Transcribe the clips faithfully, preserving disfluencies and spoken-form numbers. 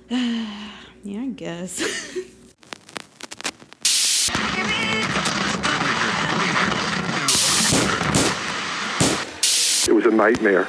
Yeah, I guess. It was a nightmare.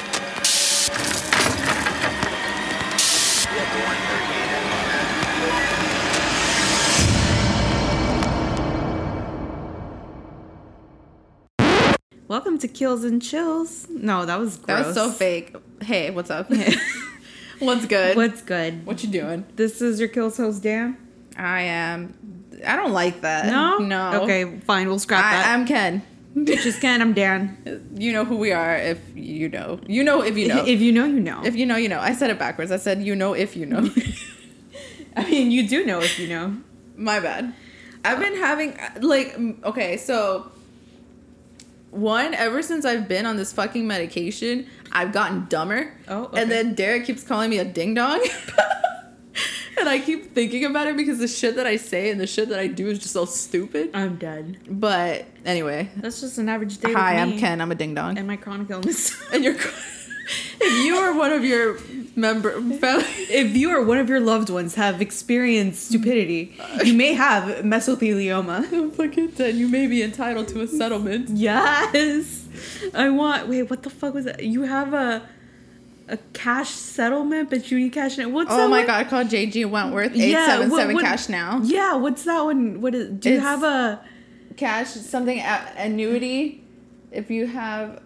Welcome to Kills and Chills. No, that was gross. That was so fake. Hey, what's up? What's good? What's good? What you doing? This is your Kills host, Dan. I am. I don't like that. No? No. Okay, fine. We'll scrap that. I, I'm Ken. Just Ken, I'm Dan. You know who we are if you know. You know if you know. If you know, you know. If you know, you know. I said it backwards. I said you know if you know. I mean, you do know if you know. My bad. I've been having, like, okay, so... One, ever since I've been on this fucking medication, I've gotten dumber. Oh, okay. And then Derek keeps calling me a ding-dong. And I keep thinking about it because the shit that I say and the shit that I do is just so stupid. I'm dead. But anyway. That's just an average day. Hi, with me I'm Ken. I'm a ding-dong. And my chronic illness. And you're... If you or one of your member... If you or one of your loved ones have experienced stupidity, you may have mesothelioma. I'm fucking dead. You may be entitled to a settlement. Yes. I want... Wait, what the fuck was that? You have a... A cash settlement, but you need cash now. What's oh that my one? God, called J G Wentworth eight seven seven cash now. Yeah, what's that one? What is? Do you It's have a cash something a- annuity? If you have,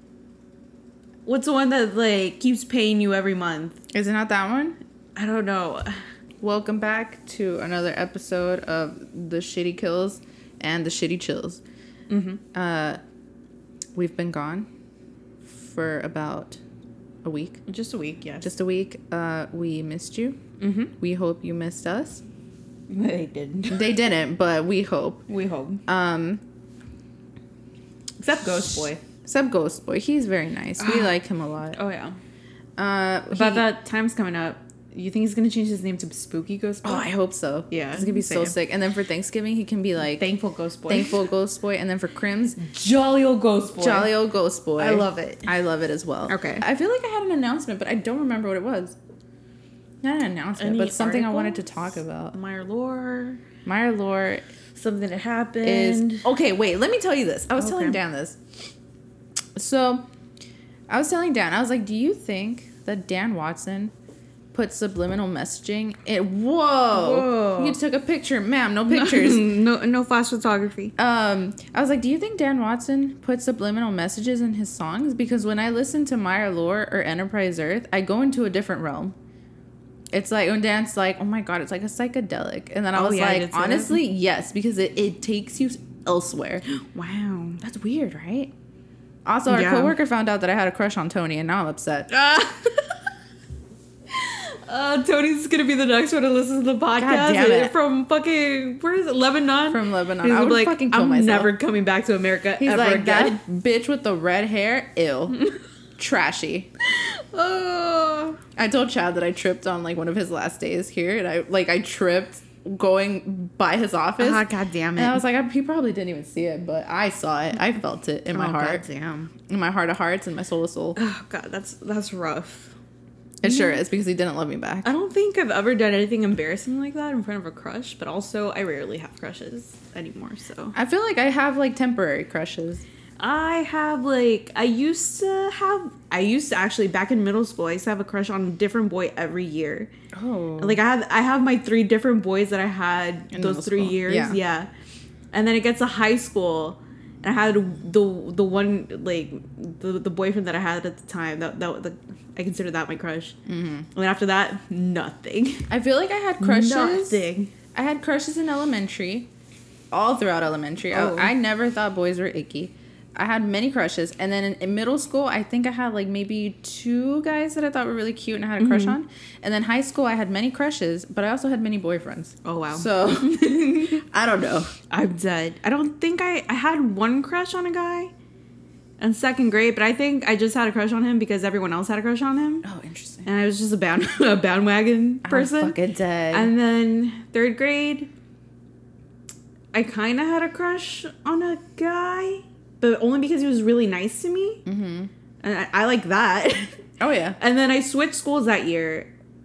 what's the one that like keeps paying you every month? is it not that one? I don't know. Welcome back to another episode of the Shitty Kills and the Shitty Chills. Mm-hmm. Uh, we've been gone for about a week. Just a week, yeah. Just a week. Uh, we missed you. Mm-hmm. We hope you missed us. They didn't. They didn't, but we hope. We hope. Um, Except Ghost Boy. Except Ghost Boy. He's very nice. We like him a lot. Oh yeah. Uh, But he- that time's coming up. You think he's gonna change his name to Spooky Ghost Boy? Oh, I hope so. Yeah, It's gonna be so same. sick. And then for Thanksgiving, he can be like Thankful Ghost Boy. Thankful Ghost Boy. And then for Crims, Jolly old Ghost Boy. Jolly Old Ghost Boy. I love it. I love it as well. Okay. I feel like I had an announcement, but I don't remember what it was. Not an announcement, Any but something I wanted to articles? talk about. Meyer lore. Meyer lore Something that happened. is okay. Wait, let me tell you this. I was Okay. telling Dan this. So, I was telling Dan. I was like, "Do you think that Dan Watson put subliminal messaging?" It whoa, Whoa. You took a picture, ma'am. No pictures. no, no flash photography. Um, I was like, do you think Dan Watson put subliminal messages in his songs? Because when I listen to Meyer Lore or Enterprise Earth, I go into a different realm. It's like, when Dan's like, oh my God, it's like a psychedelic. And then I Oh, was yeah, I did like, say that. honestly, yes, because it, it takes you elsewhere. Wow. That's weird, right? Also, our Yeah. coworker found out that I had a crush on Tony, and now I'm upset. Uh, Tony's gonna be the next one to listen to the podcast. damn it. From fucking, where is it? Lebanon? From Lebanon. He's I gonna would be like, fucking kill I'm myself. never coming back to America He's ever like, again. that bitch with the red hair, ew. Trashy. Oh. I told Chad that I tripped on like one of his last days here, and I like I tripped going by his office. Ah, God damn it. And I was like, I, he probably didn't even see it, but I saw it. I felt it in my Oh, heart, God damn. in my heart of hearts, and my soul of soul. Oh, God, that's that's rough. It sure is, because he didn't love me back. I don't think I've ever done anything embarrassing like that in front of a crush, but also I rarely have crushes anymore, so. I feel like I have like temporary crushes. I have like I used to have I used to actually back in middle school I used to have a crush on a different boy every year. Oh, Like I have I have my three different boys that I had In those middle three school. years. Yeah. Yeah. And then it gets to high school and I had the the one like the the boyfriend that I had at the time that that the, I consider that my crush. Mm-hmm. And then after that, nothing. I feel like I had crushes. Nothing. I had crushes in elementary, all throughout elementary. Oh. I, I never thought boys were icky. I had many crushes, and then in, in middle school, I think I had like maybe two guys that I thought were really cute and I had a crush on. And then high school, I had many crushes, but I also had many boyfriends. Oh wow. So I don't know. I'm dead. I don't think I I had one crush on a guy in second grade, but I think I just had a crush on him because everyone else had a crush on him. Oh, interesting. And I was just a band a bandwagon person. I'm fucking dead. And then third grade, I kind of had a crush on a guy, but only because he was really nice to me. Mm-hmm. And I, I like that. Oh yeah. And then I switched schools that year,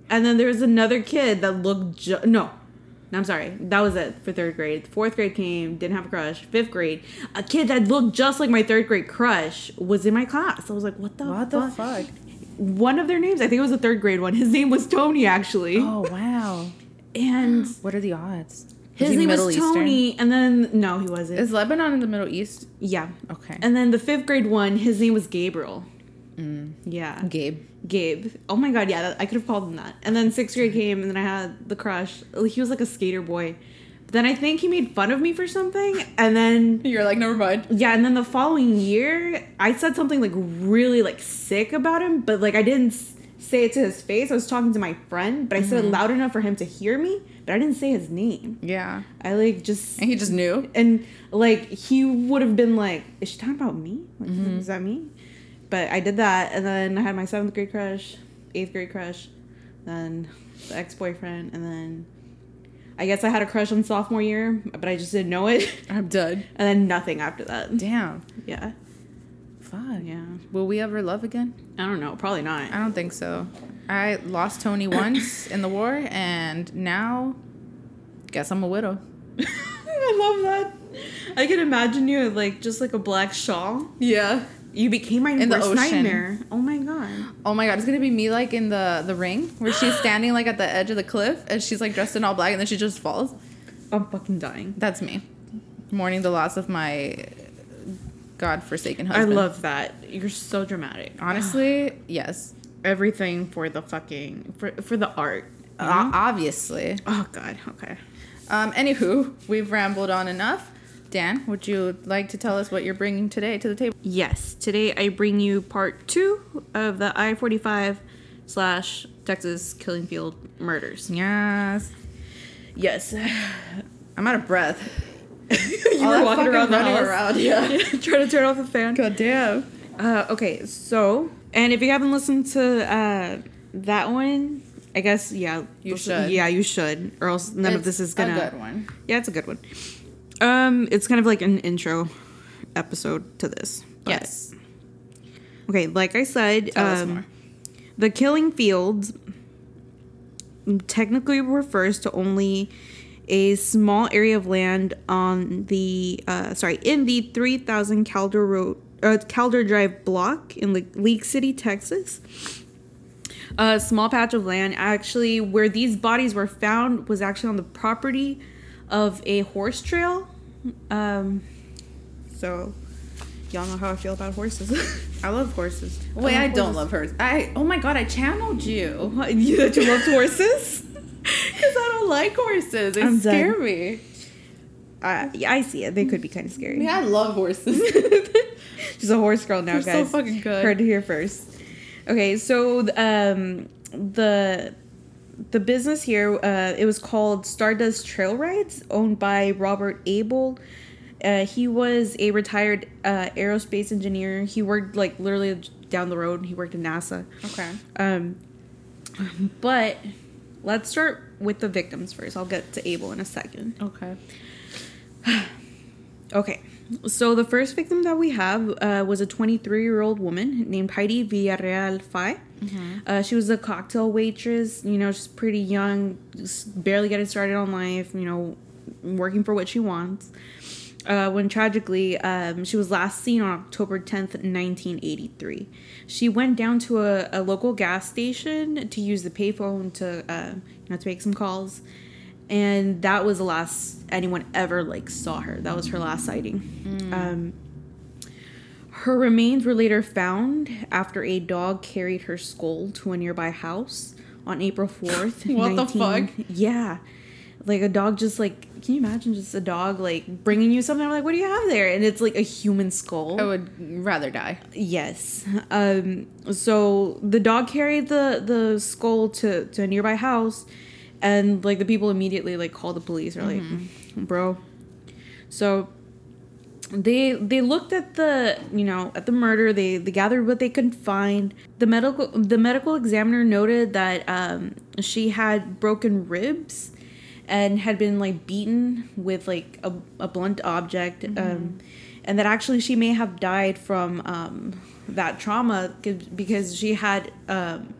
And then there was another kid that looked ju- no. No, I'm sorry. That was it for third grade. Fourth grade came, didn't have a crush. Fifth grade, a kid that looked just like my third grade crush was in my class. I was like, what the What fuck? the fuck? One of their names, I think it was the third grade one. His name was Tony, actually. Oh, wow. And what are the odds? his he name Middle was Eastern? Tony. And then, no, he wasn't. Is Lebanon in the Middle East? Yeah. Okay. And then the fifth grade one, his name was Gabriel. Mm. Yeah. Gabe. Gabe. Oh my god, yeah, that, I could have called him that. And then sixth grade came, and then I had the crush. He was like a skater boy. But then I think he made fun of me for something, and then You're like, never mind. yeah, and then the following year, I said something like really like sick about him, but like I didn't s- say it to his face. I was talking to my friend, but I said it loud enough for him to hear me, but I didn't say his name. Yeah. I like just And he just knew. and like he would have been like, "Is she talking about me? Like, Mm-hmm. is that me?" But I did that, and then I had my seventh grade crush, eighth grade crush, then the ex boyfriend, and then I guess I had a crush on sophomore year, but I just didn't know it, I'm done. and then nothing after that. Damn. Yeah, Fuck. yeah. Will we ever love again? I don't know, probably not. I don't think so. I lost Tony once in the war, and now, guess I'm a widow. I love that. I can imagine you with like just like a black shawl. Yeah. You became my In the worst ocean. nightmare. Oh my god. Oh my god, it's gonna be me like in the the Ring, where she's standing like at the edge of the cliff, and she's like dressed in all black, and then she just falls. I'm fucking dying. That's me, mourning the loss of my godforsaken I husband. love that. You're so dramatic. Honestly, yes. Everything for the fucking for for the art. O- obviously. Oh god. Okay. Um. Anywho, we've rambled on enough. Dan, would you like to tell us what you're bringing today to the table? Yes. Today I bring you part two of the I forty-five slash Texas Killing Field murders. Yes. Yes. I'm out of breath. you All were that walking fucking around the running house. around, yeah. Trying to turn off the fan. God damn. Uh, okay, so, and if you haven't listened to uh, that one, I guess, yeah. You listen- should. Yeah, you should. Or else none of this is gonna... a good one. Yeah, it's a good one. Um, It's kind of like an intro episode to this. but- Yes. Okay, like I said, Tell us um, more. the Killing Fields technically refers to only a small area of land on the, uh, sorry, in the three thousand Calder Road, uh, Calder Drive block in Le- League City, Texas. A small patch of land, actually, where these bodies were found was actually on the property of a horse trail. Um, so, y'all know how I feel about horses. I love horses. I Wait, love I don't horses. love hers. I oh my god, I channeled you. What, you that you loved horses? Because I don't like horses. They I'm scare done. me. Uh, yeah, I see it. They could be kind of scary. Yeah, I love horses. She's a horse girl now, They're so guys. fucking good. Heard it here first. Okay, so um, the the business here, uh, it was called Stardust Trail Rides, owned by Robert Abel. Uh, he was a retired uh, aerospace engineer. He worked like literally down the road. He worked at NASA. Okay. Um, but let's start with the victims first. I'll get to Abel in a second. Okay. Okay, so the first victim that we have uh, was a twenty-three-year-old woman named Heidi Villarreal Fay. Mm-hmm. Uh, she was a cocktail waitress, you know, she's pretty young, just barely getting started on life, you know, working for what she wants. Uh, when tragically, um, she was last seen on October tenth, nineteen eighty-three. She went down to a, a local gas station to use the payphone to, uh, you know, to make some calls. And that was the last anyone ever like saw her. That was her last sighting. Mm. Um, her remains were later found after a dog carried her skull to a nearby house on April fourth. What the fuck? Yeah, like a dog just like. Can you imagine just a dog like bringing you something? I'm like, what do you have there? And it's like a human skull. I would rather die. Yes. Um. So the dog carried the the skull to to a nearby house. And, like, the people immediately, like, called the police. They're like, Mm-hmm. bro. So, they they looked at the, you know, at the murder. They, they gathered what they could find. The medical the medical examiner noted that um, she had broken ribs and had been, like, beaten with, like, a, a blunt object. Mm-hmm. Um, and that actually she may have died from um, that trauma because she had... Um,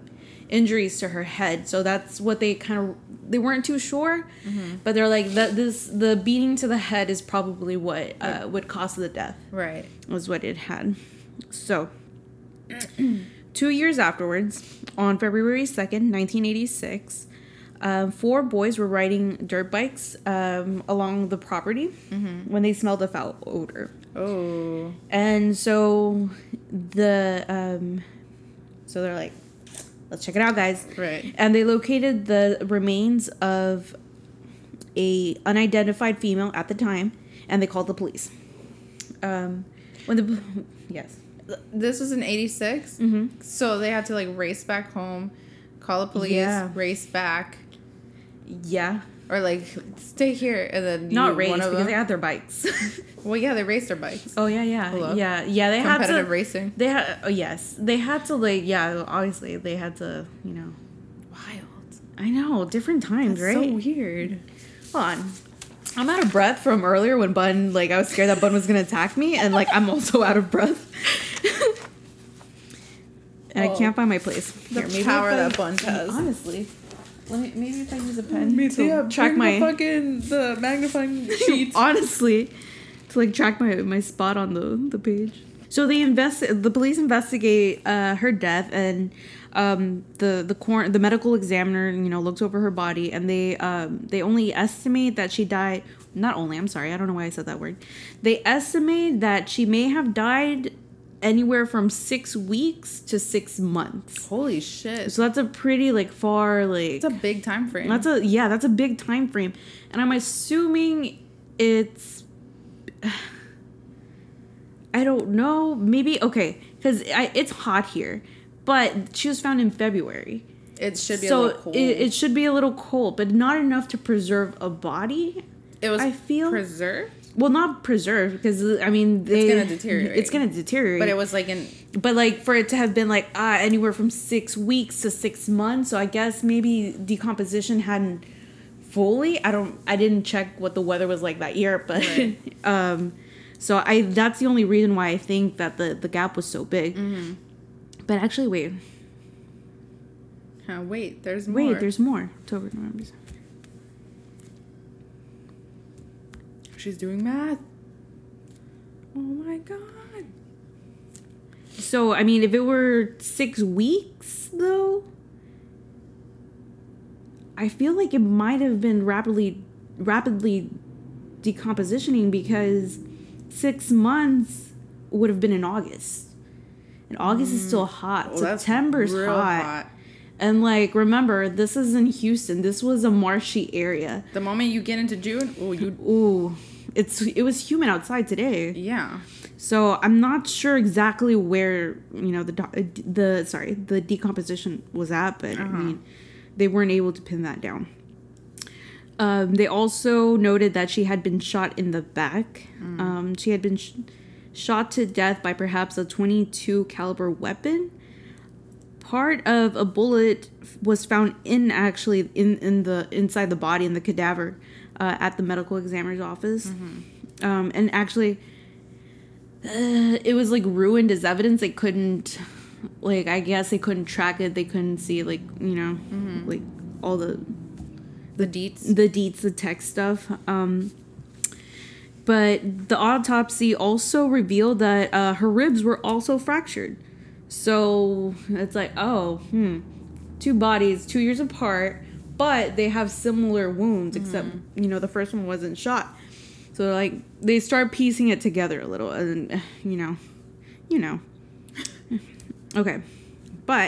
injuries to her head. So that's what they kind of, they weren't too sure, mm-hmm. but they're like, that this, the beating to the head is probably what uh, would cause the death. Right. Was what it had. So, two years afterwards, on February second, nineteen eighty-six, um, four boys were riding dirt bikes um, along the property mm-hmm. when they smelled a foul odor. Oh. And so, the, um, so they're like, let's check it out, guys. Right. And they located the remains of a unidentified female at the time, and they called the police. Um, when the, yes. This was in eighty-six, mm-hmm. so they had to like race back home, call the police, yeah. race back, yeah, or like stay here and then not you, race one of because them, they had their bikes. Well, yeah, they raced their bikes. Oh yeah, yeah, Hello? yeah, yeah. They Competitive had to racing. They had oh yes, they had to like yeah. Obviously, they had to you know. Wild. I know, different times, That's right? so weird. Hold on. I'm out of breath from earlier when Bun, like, I was scared that Bun was going to attack me, and, like, I'm also out of breath. And oh, I can't find my place. The Here, maybe power I, that Bun has. Honestly. Let me, maybe if I use a pen me to yeah, track my... the fucking, the magnifying sheet. Honestly. To, like, track my, my spot on the, the page. So they invest. The police investigate uh, her death, and um, the the cor- the medical examiner, you know, looks over her body, and they um, they only estimate that she died. Not only, I'm sorry, I don't know why I said that word. They estimate that she may have died anywhere from six weeks to six months. Holy shit! So that's a pretty like far like. That's a big time frame. That's a yeah, that's a big time frame, and I'm assuming it's. I don't know. Maybe okay, because it's hot here, but she was found in February. It should be so a little cold. It, it should be a little cold, but not enough to preserve a body. It was I feel preserved. Well, not preserved because I mean they, it's gonna deteriorate. It's gonna deteriorate. But it was like in. But like for it to have been like ah anywhere from six weeks to six months, so I guess maybe decomposition hadn't fully. I don't. I didn't check what the weather was like that year, but. Right. um, So I that's the only reason why I think that the, the gap was so big. Mm-hmm. But actually, wait. Uh, wait, there's more. Wait, there's more. October, November. She's doing math. Oh my god. So, I mean, if it were six weeks, though, I feel like it might have been rapidly, rapidly decompositioning because... Six months would have been in August. And August mm. is still hot. Well, September's real hot. hot. And like, remember, this is in Houston. This was a marshy area. The moment you get into June, oh, you. Ooh, it's it was humid outside today. Yeah. So I'm not sure exactly where you know the the sorry the decomposition was at, but uh-huh. I mean, they weren't able to pin that down. Um, they also noted that she had been shot in the back. Mm. Um, she had been sh- shot to death by perhaps a twenty-two caliber weapon. Part of a bullet was found in actually in, in the inside the body in the cadaver uh, at the medical examiner's office. Mm-hmm. Um, and actually, uh, it was like ruined as evidence. They couldn't, like, I guess they couldn't track it. They couldn't see, like, you know, mm-hmm. like all the. The deets? The deets, the tech stuff. Um, but the autopsy also revealed that uh, her ribs were also fractured. So it's like, oh, hmm. Two bodies, two years apart, but they have similar wounds, mm-hmm. except, you know, the first one wasn't shot. So, like, they start piecing it together a little. And, you know, you know. Okay. But...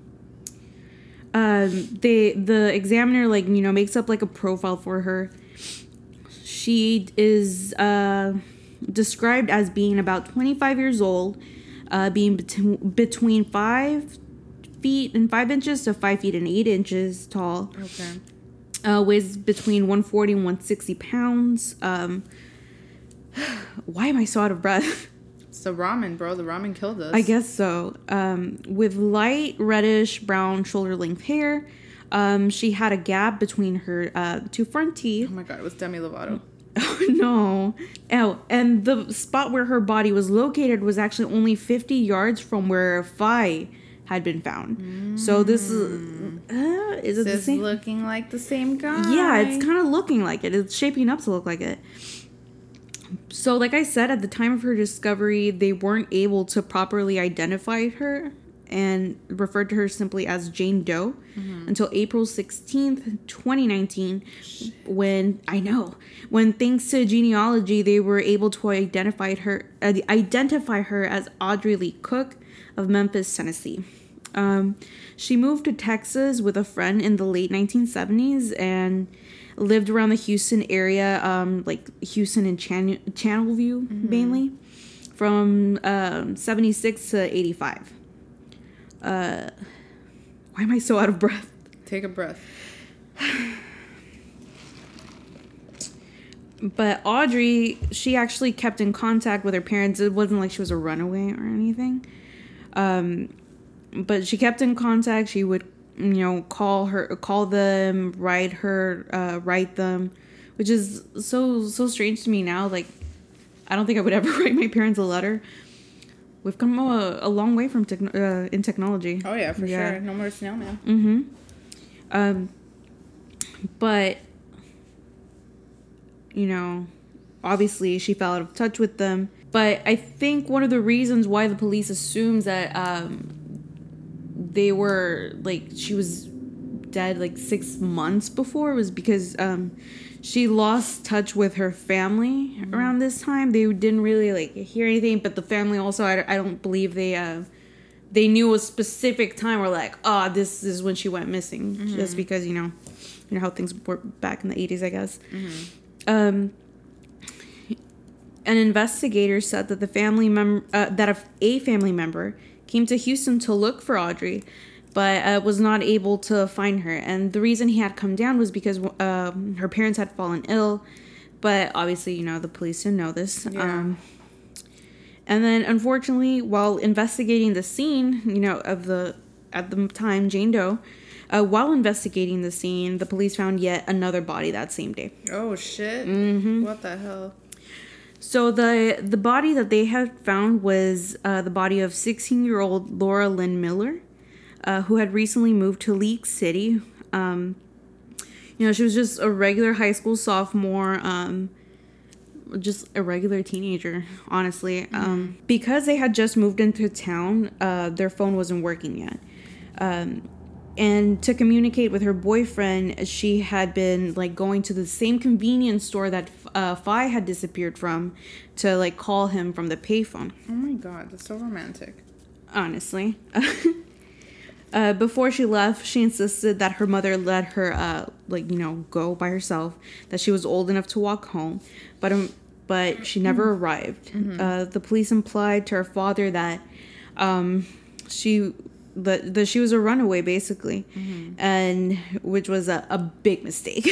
Um, they the examiner like you know makes up like a profile for her. She is uh, described as being about twenty-five years old, uh, being bet- between five feet and five inches to five feet and eight inches tall. Okay. Uh, weighs between one forty and one sixty pounds. Um, why am I so out of breath? It's the ramen, bro. The ramen killed us. I guess so. Um, with light reddish brown shoulder length hair. Um, she had a gap between her uh, two front teeth. Oh my god, it was Demi Lovato. Oh no. Oh, and the spot where her body was located was actually only fifty yards from where Fi had been found. Mm. So this is, uh, is it this the same? Looking like the same guy. Yeah, it's kind of looking like it. It's shaping up to look like it. So like I said, at the time of her discovery, they weren't able to properly identify her and referred to her simply as Jane Doe mm-hmm. until April sixteenth, twenty nineteen, Shit. when, I know, when thanks to genealogy, they were able to identify her, uh, identify her as Audrey Lee Cook of Memphis, Tennessee. Um, she moved to Texas with a friend in the late nineteen seventies and lived around the Houston area, um, like Houston and Chan- Channelview, mm-hmm. mainly, from um, seventy-six to eighty-five. Uh, why am I so out of breath? Take a breath. But Audrey, she actually kept in contact with her parents. It wasn't like she was a runaway or anything. Um, but she kept in contact. She would, you know, call her, call them, write her, uh, write them, which is so, so strange to me now. Like, I don't think I would ever write my parents a letter. We've come a, a long way from techn- uh, in technology. Oh, yeah, for yeah. sure. No more snail mail. Mm-hmm. Um, but, you know, obviously she fell out of touch with them. But I think one of the reasons why the police assumes that um, they were, like, she was dead, like, six months before was because um, she lost touch with her family mm-hmm. around this time. They didn't really, like, hear anything, but the family also, I, I don't believe they uh, they knew a specific time where, like, oh, this is when she went missing. Mm-hmm. Just because, you know, you know how things were back in the eighties, I guess. Mm-hmm. Um, an investigator said that the family mem- uh, that a, a family member came to Houston to look for Audrey, but uh, was not able to find her. And the reason he had come down was because um, her parents had fallen ill. But obviously, you know, the police didn't know this. Yeah. Um, and then, unfortunately, while investigating the scene, you know, of the, at the time, Jane Doe, uh, while investigating the scene, the police found yet another body that same day. Oh, shit. Mm-hmm. What the hell? So the the body that they had found was uh, the body of sixteen-year-old Laura Lynn Miller, uh, who had recently moved to League City. Um, you know, she was just a regular high school sophomore, um, just a regular teenager, honestly. Mm-hmm. Um, because they had just moved into town, uh, their phone wasn't working yet. Um, and to communicate with her boyfriend, she had been, like, going to the same convenience store that uh, Fi had disappeared from to, like, call him from the payphone. Oh, my God. That's so romantic. Honestly. uh, before she left, she insisted that her mother let her, uh, like, you know, go by herself, that she was old enough to walk home, but um, but she never mm-hmm. arrived. Mm-hmm. Uh, the police implied to her father that um, she... That, that she was a runaway, basically, mm-hmm. and which was a, a big mistake.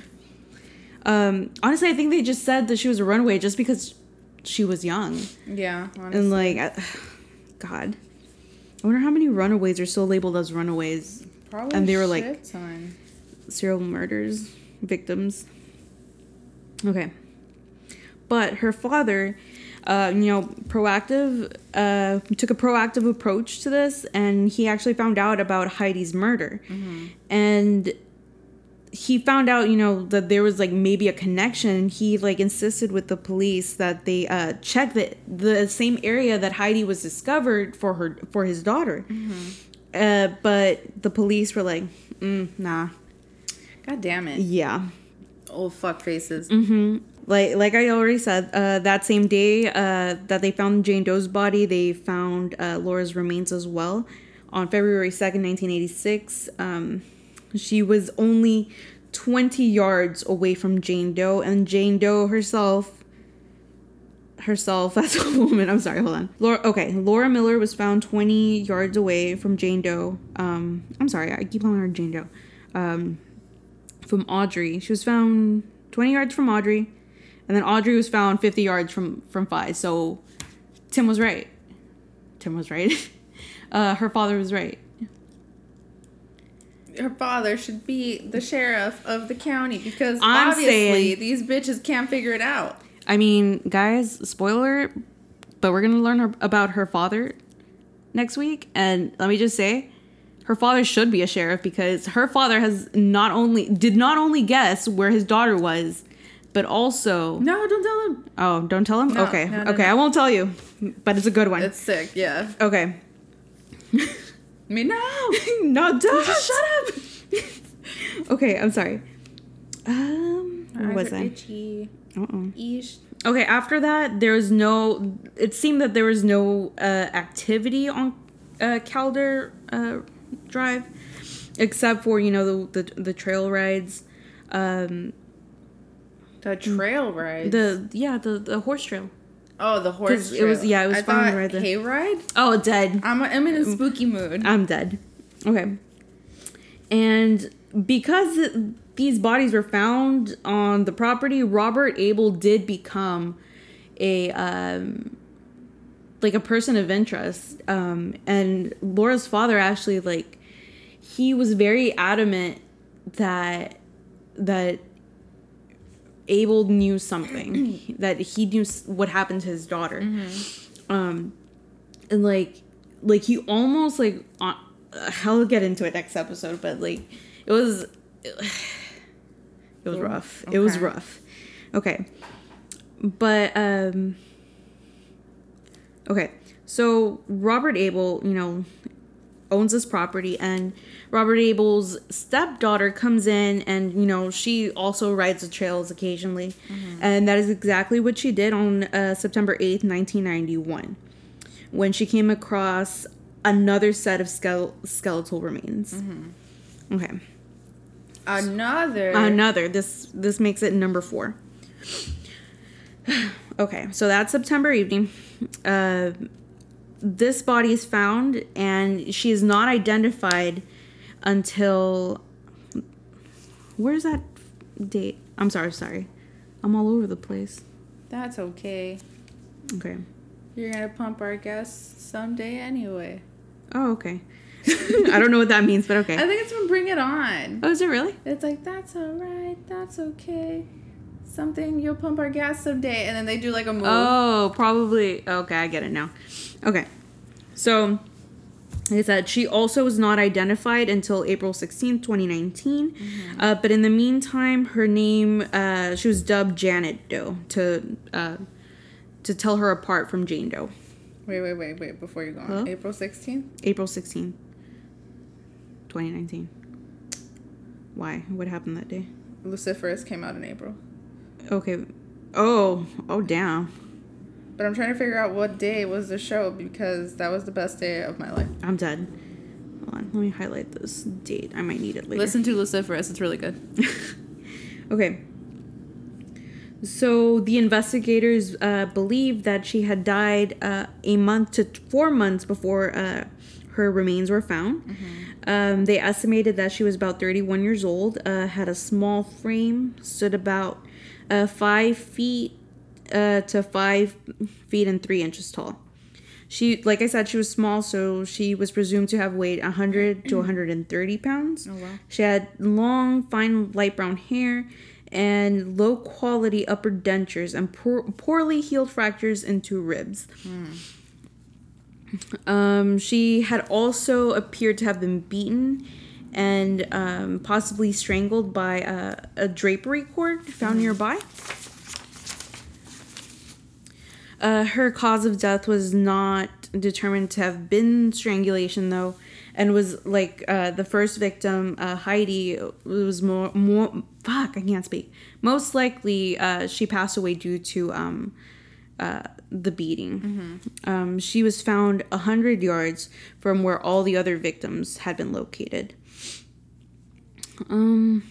um, honestly, I think they just said that she was a runaway just because she was young. Yeah, honestly. And, like, uh, God. I wonder how many runaways are still labeled as runaways. Probably and they were, like, ton. serial murders, victims. Okay. But her father... Uh, you know, proactive, uh, took a proactive approach to this, and he actually found out about Heidi's murder. Mm-hmm. And he found out, you know, that there was, like, maybe a connection. He, like, insisted with the police that they uh, check the, the same area that Heidi was discovered for her, for his daughter. Mm-hmm. Uh, but the police were like, mm, nah. God damn it. Yeah. Old fuck faces. Mm-hmm. Like like I already said, uh, that same day uh, that they found Jane Doe's body, they found uh, Laura's remains as well. On February second, nineteen eighty-six, um, she was only twenty yards away from Jane Doe, and Jane Doe herself, herself as a woman, I'm sorry, hold on. Laura, okay, Laura Miller was found twenty yards away from Jane Doe. Um, I'm sorry, I keep calling her Jane Doe. Um, from Audrey. She was found twenty yards from Audrey. And then Audrey was found fifty yards from, from Fi. So Tim was right. Tim was right. uh, her father was right. Her father should be the sheriff of the county because I'm obviously saying, these bitches can't figure it out. I mean, guys, spoiler, but we're going to learn her, about her father next week. And let me just say, her father should be a sheriff because her father has not only did not only guess where his daughter was, but also No, don't tell him. Oh, don't tell him? No, okay. no, no, okay, no. I won't tell you. But it's a good one. It's sick, yeah. Okay. I mean, no. No, don't. Just shut up. Okay, I'm sorry. Um, where was I? Itchy. Uh-oh. Eesh. Okay, after that, there was no... It seemed that there was no uh, activity on uh, Calder uh, Drive, except for, you know, the the, the trail rides. Um, The trail ride. the Yeah, the, the horse trail. Oh, the horse trail. It was, yeah, it was I fun thought right there. hayride? Oh, dead. I'm, I'm in a spooky mood. I'm dead. Okay. And because it, these bodies were found on the property, Robert Abel did become a um like a person of interest. Um and Laura's father actually, like, he was very adamant that that Abel knew something, that he knew what happened to his daughter. Mm-hmm. Um and like like he almost like uh, I'll get into it next episode, but like it was it was Ooh, rough. okay. It was rough. Okay. But um okay. So Robert Abel, you know, owns this property, and Robert Abel's stepdaughter comes in, and you know, she also rides the trails occasionally. Mm-hmm. And that is exactly what she did on uh, September eighth, nineteen ninety-one, when she came across another set of skele- skeletal remains. Mm-hmm. Okay. Another. Another. This this makes it number four. Okay, so that September evening, uh, this body is found, and she is not identified until... Where's that date? I'm sorry, sorry. I'm all over the place. That's okay. Okay. You're gonna pump our guests someday anyway. Oh, okay. I don't know what that means, but okay. I think it's from Bring It On. Oh, is it really? It's like, that's alright, that's okay. Something, you'll pump our gas someday. And then they do like a move. Oh, probably. Okay, I get it now. Okay. So, like I said, she also was not identified until April sixteenth, twenty nineteen. Mm-hmm. Uh, but in the meantime, her name, uh, she was dubbed Janet Doe to, uh, to tell her apart from Jane Doe. Wait, wait, wait, wait. Before you go on. Huh? April sixteenth? April sixteenth, twenty nineteen. Why? What happened that day? Luciferus came out in April. Okay. Oh. Oh, damn. But I'm trying to figure out what day was the show, because that was the best day of my life. I'm dead. Hold on. Let me highlight this date. I might need it later. Listen to Luciferus. It's really good. Okay. So the investigators uh, believe that she had died uh, a month to four months before uh, her remains were found. Mm-hmm. Um, they estimated that she was about thirty-one years old, uh, had a small frame, stood about uh, five feet uh, to five feet and three inches tall. She, like I said, she was small, so she was presumed to have weighed one hundred to one hundred thirty pounds. Oh, wow. She had long, fine, light brown hair and low quality upper dentures and poor, poorly healed fractures in two ribs. Mm. Um, she had also appeared to have been beaten and um, possibly strangled by a, a drapery cord found mm. nearby. Uh, her cause of death was not determined to have been strangulation, though, and was like uh, the first victim, uh, Heidi, was more more. Fuck, I can't speak. Most likely, uh, she passed away due to um, uh, the beating. Mm-hmm. Um, she was found a hundred yards from where all the other victims had been located. Um.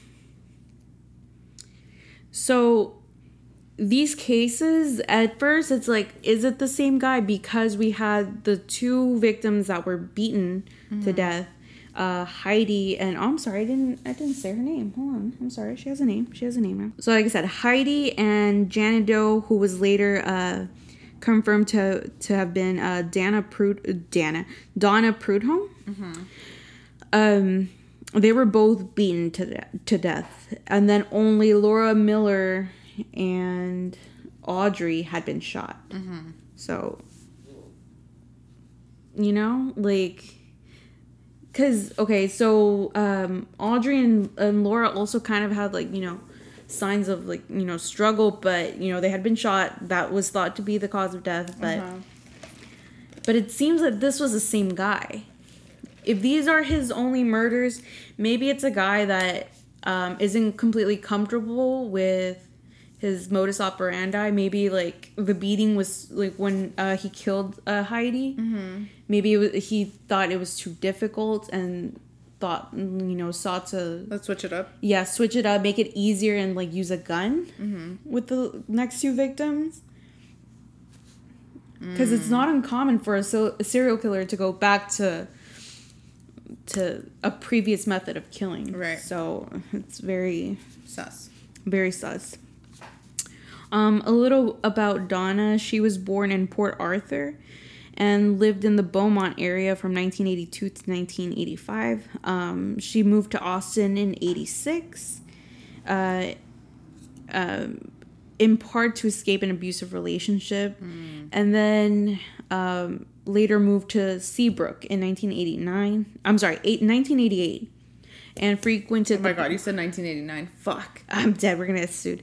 So. These cases, at first, it's like, is it the same guy? Because we had the two victims that were beaten mm-hmm. to death, uh, Heidi and, oh, I'm sorry, I didn't, I didn't say her name. Hold on, I'm sorry, she has a name. She has a name now. So, like I said, Heidi and Janet Doe, who was later uh, confirmed to to have been uh, Dana Prud, Dana, Donna Prudhomme. Mm-hmm. Um, they were both beaten to de- to death, and then only Laura Miller and Audrey had been shot. Mm-hmm. So You know, like, because, okay, so um, Audrey and, and Laura also kind of had, like, you know, signs of, like, you know, struggle, but, you know, they had been shot. That was thought to be the cause of death, but, uh-huh. but it seems that this was the same guy. If these are his only murders, maybe it's a guy that um, isn't completely comfortable with his modus operandi. Maybe, like, the beating was, like, when uh, he killed uh, Heidi. Mm-hmm. Maybe it was, he thought it was too difficult and thought, you know, sought to... Let's switch it up. Yeah, switch it up, make it easier, and, like, use a gun mm-hmm. with the next two victims. Because mm. it's not uncommon for a, so- a serial killer to go back to... to a previous method of killing. Right. So, it's very... Sus. Very sus. Um, a little about Donna. She was born in Port Arthur and lived in the Beaumont area from nineteen eighty-two to nineteen eighty-five. Um, she moved to Austin in eighty-six, uh, uh, in part to escape an abusive relationship, mm. and then um, later moved to Seabrook in nineteen eighty-nine. I'm sorry, eight, nineteen eighty-eight, and frequented... Oh my the, God, you said nineteen eighty-nine. Fuck, I'm dead. We're gonna get sued.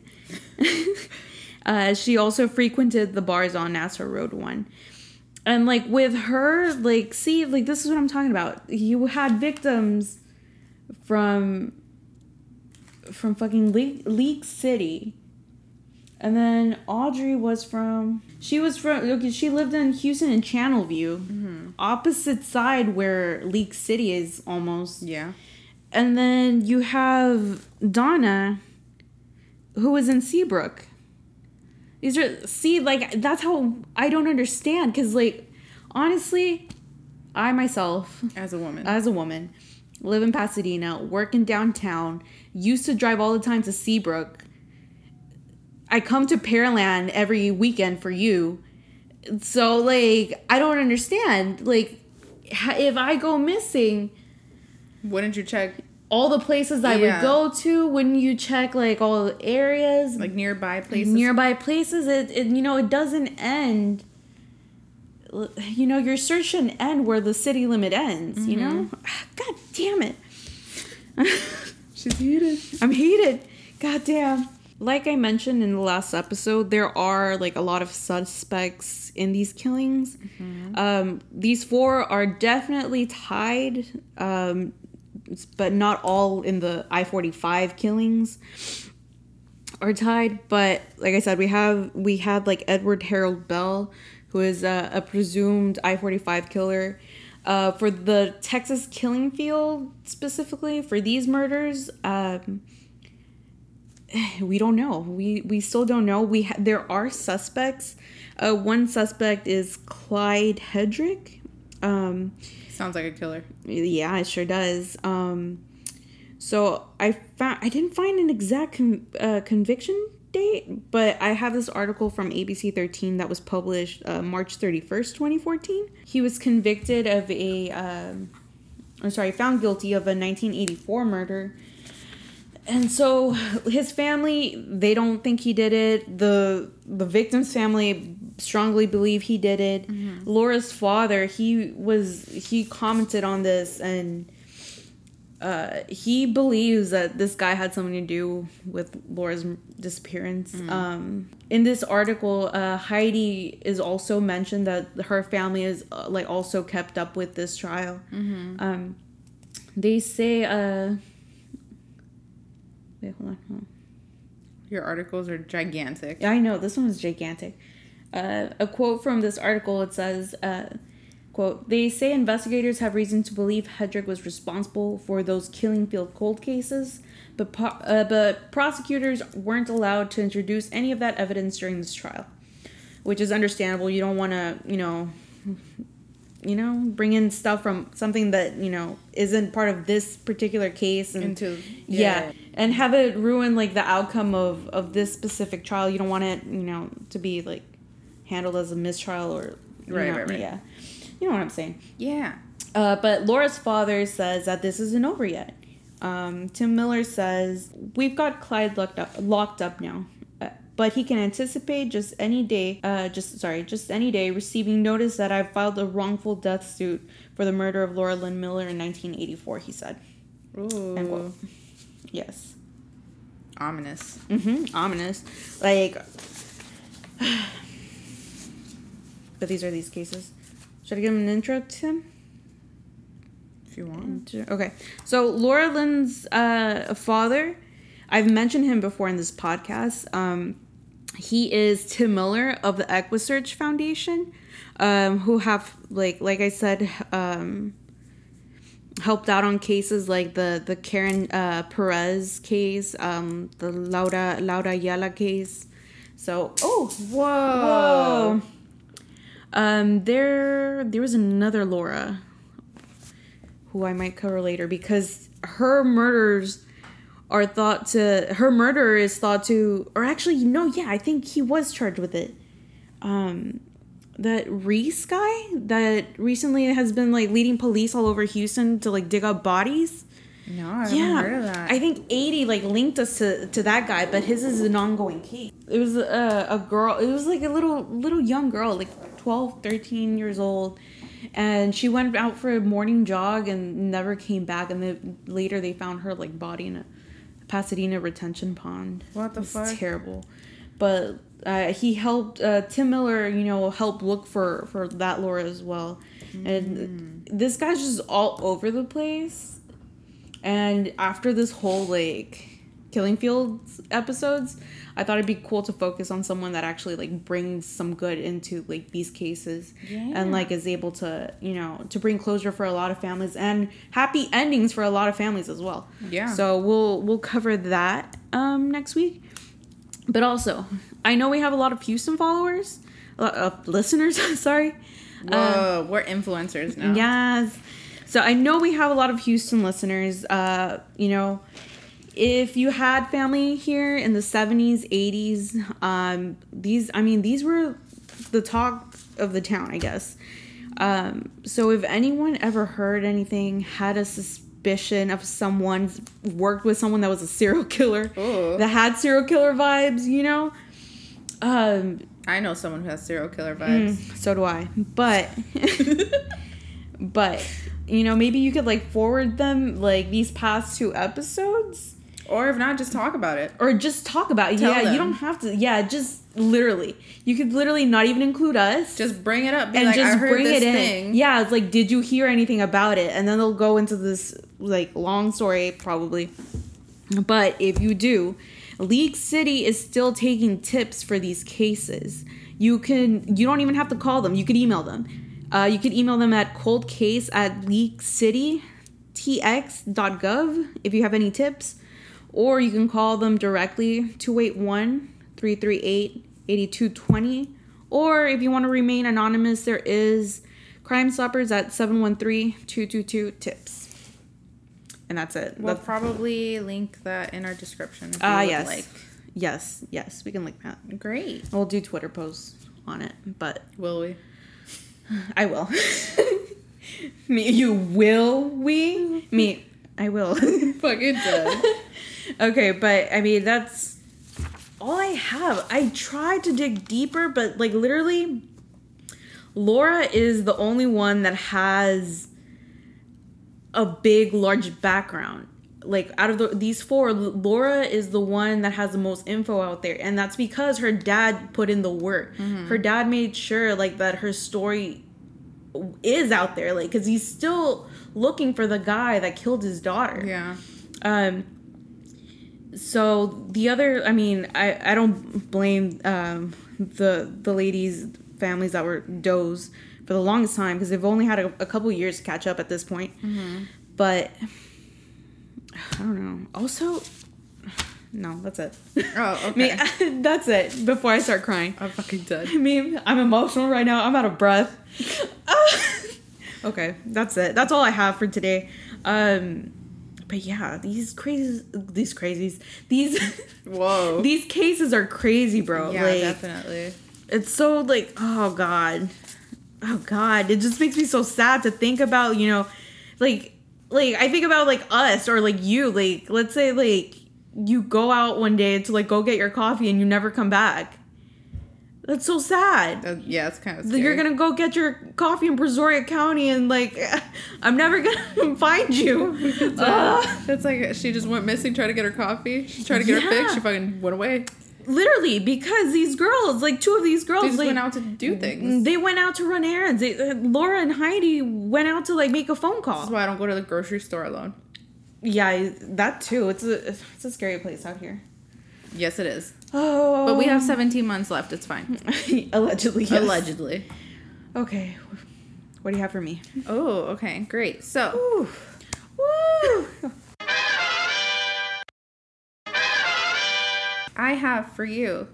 Uh, she also frequented the bars on Nassau Road one. And, like, with her, like, see, like, this is what I'm talking about. You had victims from, from fucking Le- League City. And then Audrey was from, she was from, okay, she lived in Houston and Channelview. Mm-hmm. Opposite side where League City is almost. Yeah. And then you have Donna, who was in Seabrook. These are, see, like, that's how I don't understand. Because, like, honestly, I myself, as a woman, as a woman, live in Pasadena, work in downtown, used to drive all the time to Seabrook. I come to Pearland every weekend for you. So, like, I don't understand. Like, if I go missing, wouldn't you check all the places I yeah. would go to? Wouldn't you check, like, all the areas? Like, nearby places? Nearby places. It, it, you know, it doesn't end. You know, your search shouldn't end where the city limit ends, mm-hmm. you know? God damn it. She's heated. I'm heated. God damn. Like I mentioned in the last episode, there are, like, a lot of suspects in these killings. Mm-hmm. Um, these four are definitely tied, um... but not all in the I forty-five killings are tied. But like I said, we have we had like Edward Harold Bell, who is a, a presumed I forty-five killer. Uh, for the Texas killing field specifically for these murders, um, we don't know. We we still don't know. We ha- there are suspects. Uh, one suspect is Clyde Hedrick. Um, Sounds like a killer. Yeah, it sure does. Um, so I found I didn't find an exact con- uh, conviction date, but I have this article from A B C thirteen that was published uh, March thirty-first, twenty fourteen. He was convicted of a, um, I'm sorry, found guilty of a nineteen eighty-four murder. And so his family, they don't think he did it. The the victim's family strongly believe he did it. Mm-hmm. Laura's father, he was he commented on this, and uh, he believes that this guy had something to do with Laura's disappearance. Mm-hmm. Um, in this article, uh, Heidi is also mentioned that her family is uh, like also kept up with this trial. Mm-hmm. Um, they say. Uh, Wait, hold on, hold on. Your articles are gigantic. Yeah, I know. This one is gigantic. Uh, a quote from this article, it says, uh, quote, "They say investigators have reason to believe Hedrick was responsible for those killing field cold cases, but, po- uh, but prosecutors weren't allowed to introduce any of that evidence during this trial," which is understandable. You don't want to, you know... you know, bring in stuff from something that, you know, isn't part of this particular case. And, Into, yeah. yeah. And have it ruin, like, the outcome of, of this specific trial. You don't want it, you know, to be, like, handled as a mistrial or... Right, know, right, right. Yeah. You know what I'm saying. Yeah. Uh, but Laura's father says that this isn't over yet. Um, Tim Miller says, "We've got Clyde locked up, locked up now. Uh, but he can anticipate just any day, uh, just sorry, just any day receiving notice that I've filed a wrongful death suit for the murder of Laura Lynn Miller in nineteen eighty-four. He said. Ooh. End quote. Yes. Ominous. Mm-hmm. Ominous. Like. But these are these cases. Should I give him an intro to him? If you want. Okay. So Laura Lynn's uh, father, I've mentioned him before in this podcast. Um, he is Tim Miller of the EquiSearch Foundation, um, who have, like like I said, um, helped out on cases like the the Karen uh, Perez case, um, the Laura Laura Ayala case. So, oh, whoa. whoa. Um, there, there was another Laura who I might cover later because her murders are thought to, her murderer is thought to, or actually, no, yeah, I think he was charged with it. Um, that Reese guy that recently has been like leading police all over Houston to like dig up bodies. No, I haven't yeah, heard of that. I think eighty like linked us to, to that guy, but his is an ongoing case. It was a, a girl, it was like a little little young girl, like twelve, thirteen years old, and she went out for a morning jog and never came back, and then later they found her like body in a Pasadena retention pond. What the It's fuck? terrible. But uh, he helped, uh, Tim Miller, you know, helped look for, for that Laura as well. Mm. And this guy's just all over the place. And after this whole, like, Killing Fields episodes, I thought it'd be cool to focus on someone that actually, like, brings some good into, like, these cases. Yeah. And, like, is able to, you know, to bring closure for a lot of families and happy endings for a lot of families as well. Yeah. So we'll we'll cover that um, next week. But also, I know we have a lot of Houston followers, a lot of listeners, sorry. Whoa, uh, we're influencers now. Yes. So I know we have a lot of Houston listeners. Uh, you know, if you had family here in the seventies, eighties, um, these, I mean, these were the talk of the town, I guess. Um, so if anyone ever heard anything, had a suspicion of someone, worked with someone that was a serial killer, Ooh. that had serial killer vibes, you know, um, I know someone who has serial killer vibes. Mm, so do I. But, but, you know, maybe you could, like, forward them, like, these past two episodes. Or if not, just talk about it. Or just talk about it. Tell yeah, them. you don't have to. Yeah, just literally. You could literally not even include us. Just bring it up. Be and like, just I heard bring this it in. thing. Yeah, it's like, did you hear anything about it? And then they'll go into this, like, long story, probably. But if you do, League City is still taking tips for these cases. You can, you don't even have to call them. You could email them. Uh, you could email them at coldcase at league city t x dot gov if you have any tips. Or you can call them directly, two eight one, three three eight, eight two two zero. Or if you want to remain anonymous, there is Crime Stoppers at seven one three, two two two, tips. And that's it. We'll that's, probably link that in our description if you uh, would yes. like. Yes, yes, we can link that. Great. We'll do Twitter posts on it, but... Will we? I will. Me, you will, we? Me, I will. Fucking dead. Okay, but, I mean, that's all I have. I tried to dig deeper, but, like, literally, Laura is the only one that has a big, large background. Like, out of the, these four, Laura is the one that has the most info out there. And that's because her dad put in the work. Mm-hmm. Her dad made sure, like, that her story is out there. Like, because he's still looking for the guy that killed his daughter. Yeah. Um. So, the other, I mean, I, I don't blame um the, the ladies' families that were does for the longest time. Because they've only had a, a couple years to catch up at this point. Mm-hmm. But... I don't know. Also, no, that's it. Oh, okay. I mean, that's it. Before I start crying. I'm fucking dead. I mean, I'm emotional right now. I'm out of breath. Okay, that's it. That's all I have for today. Um, but yeah, these crazy, these crazies, these, whoa, these cases are crazy, bro. Yeah, like, definitely. It's so like, oh god, oh god. It just makes me so sad to think about. You know, like. Like, I think about, like, us or, like, you. Like, let's say, like, you go out one day to like go get your coffee and you never come back. That's so sad. Uh, yeah, it's kind of scary. You're gonna go get your coffee in Brazoria County and like, I'm never gonna find you. It's, uh, it's like she just went missing, tried to get her coffee. She tried to get Yeah. her fix. She fucking went away. Literally, because these girls, like two of these girls, They just like, went out to do things. They went out to run errands. They, uh, Laura and Heidi went out to like make a phone call. That's why I don't go to the grocery store alone. Yeah, that too. It's a it's a scary place out here. Yes, it is. Oh, But we have seventeen months left. It's fine. Allegedly, yes. Allegedly. Okay, what do you have for me? Oh, okay, great. So, Ooh. Woo! I have for you.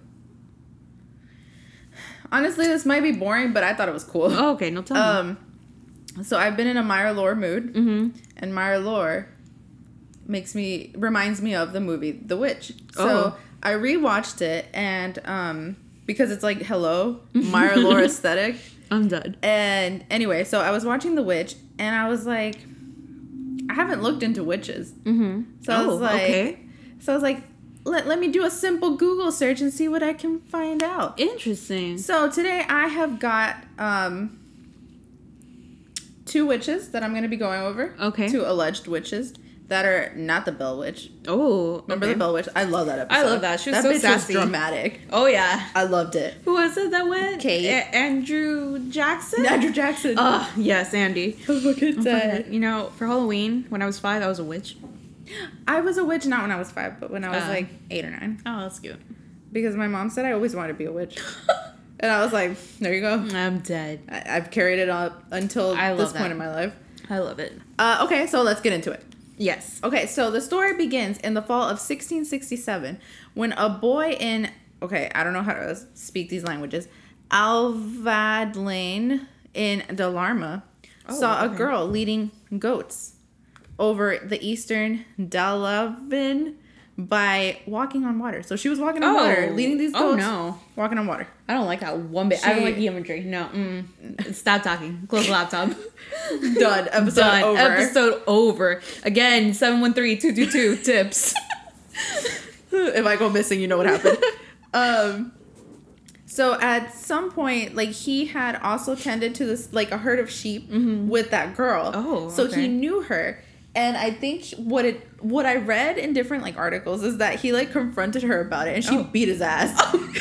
Honestly, this might be boring, but I thought it was cool. Oh, okay, no tell me. Um, so I've been in a Myra Lore mood, Mm-hmm. and Myra Lore makes me reminds me of the movie The Witch. So Oh. I rewatched it, and um, because it's like hello Myra Lore aesthetic. I'm dead. And anyway, so I was watching The Witch, and I was like, I haven't looked into witches. Mm-hmm. So I was Oh, like, okay. so I was like, let, let me do a simple Google search and see what I can find out. Interesting. So today I have got um, two witches that I'm going to be going over. Okay. Two alleged witches that are not the Bell Witch. Oh, Remember okay. the Bell Witch? I love that episode. I love that. She was that so bitch sassy. was dramatic. Oh yeah. I loved it. Who was it that went? Kate. A- Andrew Jackson. Andrew Jackson. Oh yes, Andy. I'm fucking I'm dead. fucking- You know, for Halloween when I was five, I was a witch. I was a witch not when I was five, but when I was Uh. like eight or nine. Oh, that's cute. Because my mom said I always wanted to be a witch. And I was like, there you go. I'm dead. I- I've carried it up until I love this that. point in my life. I love it. Uh, okay, so let's get into it. Yes. Okay, so the story begins in the fall of sixteen sixty-seven when a boy in, okay, I don't know how to speak these languages, Alvadlane in Dalarna Oh, saw a okay. girl leading goats over the eastern Dalavin by walking on water. So she was walking on Oh. water, leading these Oh, goats, no. walking on water. I don't like that one bit. I don't She- like the imagery. No. Mm. Stop talking. Close the laptop. Done. Episode Done. over. Episode over. Again, seven one three, two two two tips. If I go missing, you know what happened. um, so at some point, like he had also tended to this like a herd of sheep with that girl. Oh, so okay. he knew her. And I think what it what I read in different like articles is that he like confronted her about it and she Oh. beat his ass.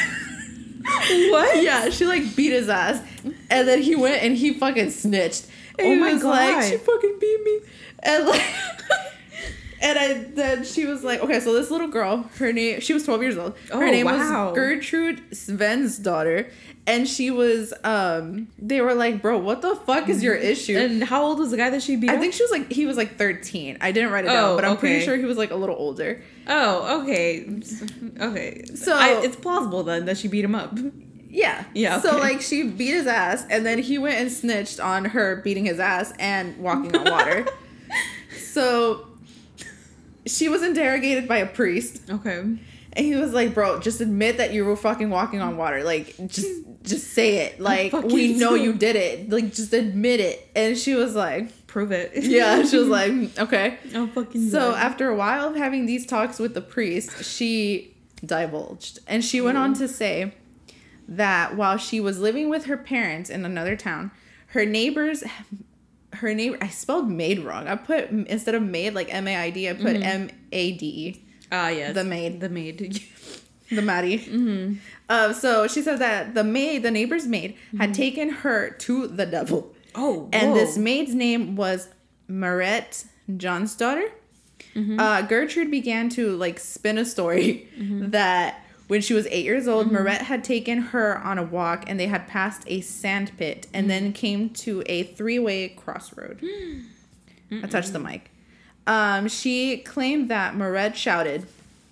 What? Yeah, she like beat his ass, and then he went and he fucking snitched. And Oh he my was like, God. she fucking beat me, and like, and I then she was like, okay, so this little girl, her name, she was twelve years old. Her Oh, name wow. was Gertrude Sven's daughter, and she was um, they were like, bro, what the fuck is your issue? And how old was the guy that she beat I up? think she was like he was like thirteen. I didn't write it down, Oh, but I'm pretty okay. sure he was like a little older. Oh, okay. Okay. So- I, it's plausible then that she beat him up. Yeah. Yeah, So okay. like she beat his ass and then he went and snitched on her beating his ass and walking on water. So she was interrogated by a priest Okay. and he was like, "Bro, just admit that you were fucking walking on water. Like just just say it. Like fucking we know do. you did it. Like just admit it." And she was like, Prove it. yeah, she was like, "Mm, "Okay." I'm fucking So dead. after a while of having these talks with the priest, she divulged. And she went on to say that while she was living with her parents in another town, her neighbors, her neighbor, I spelled maid wrong. I put, instead of maid, like M A I D, I put M A D E, Ah, yes. the maid. The maid. the Maddie. Mm-hmm. Uh, so she said that the maid, the neighbor's maid, had taken her to the devil. Oh, And whoa. this maid's name was Marette John's daughter. Mm-hmm. Uh, Gertrude began to like spin a story that when she was eight years old, Marette had taken her on a walk and they had passed a sand pit and then came to a three-way crossroad. I touched the mic. Um, she claimed that Marette shouted,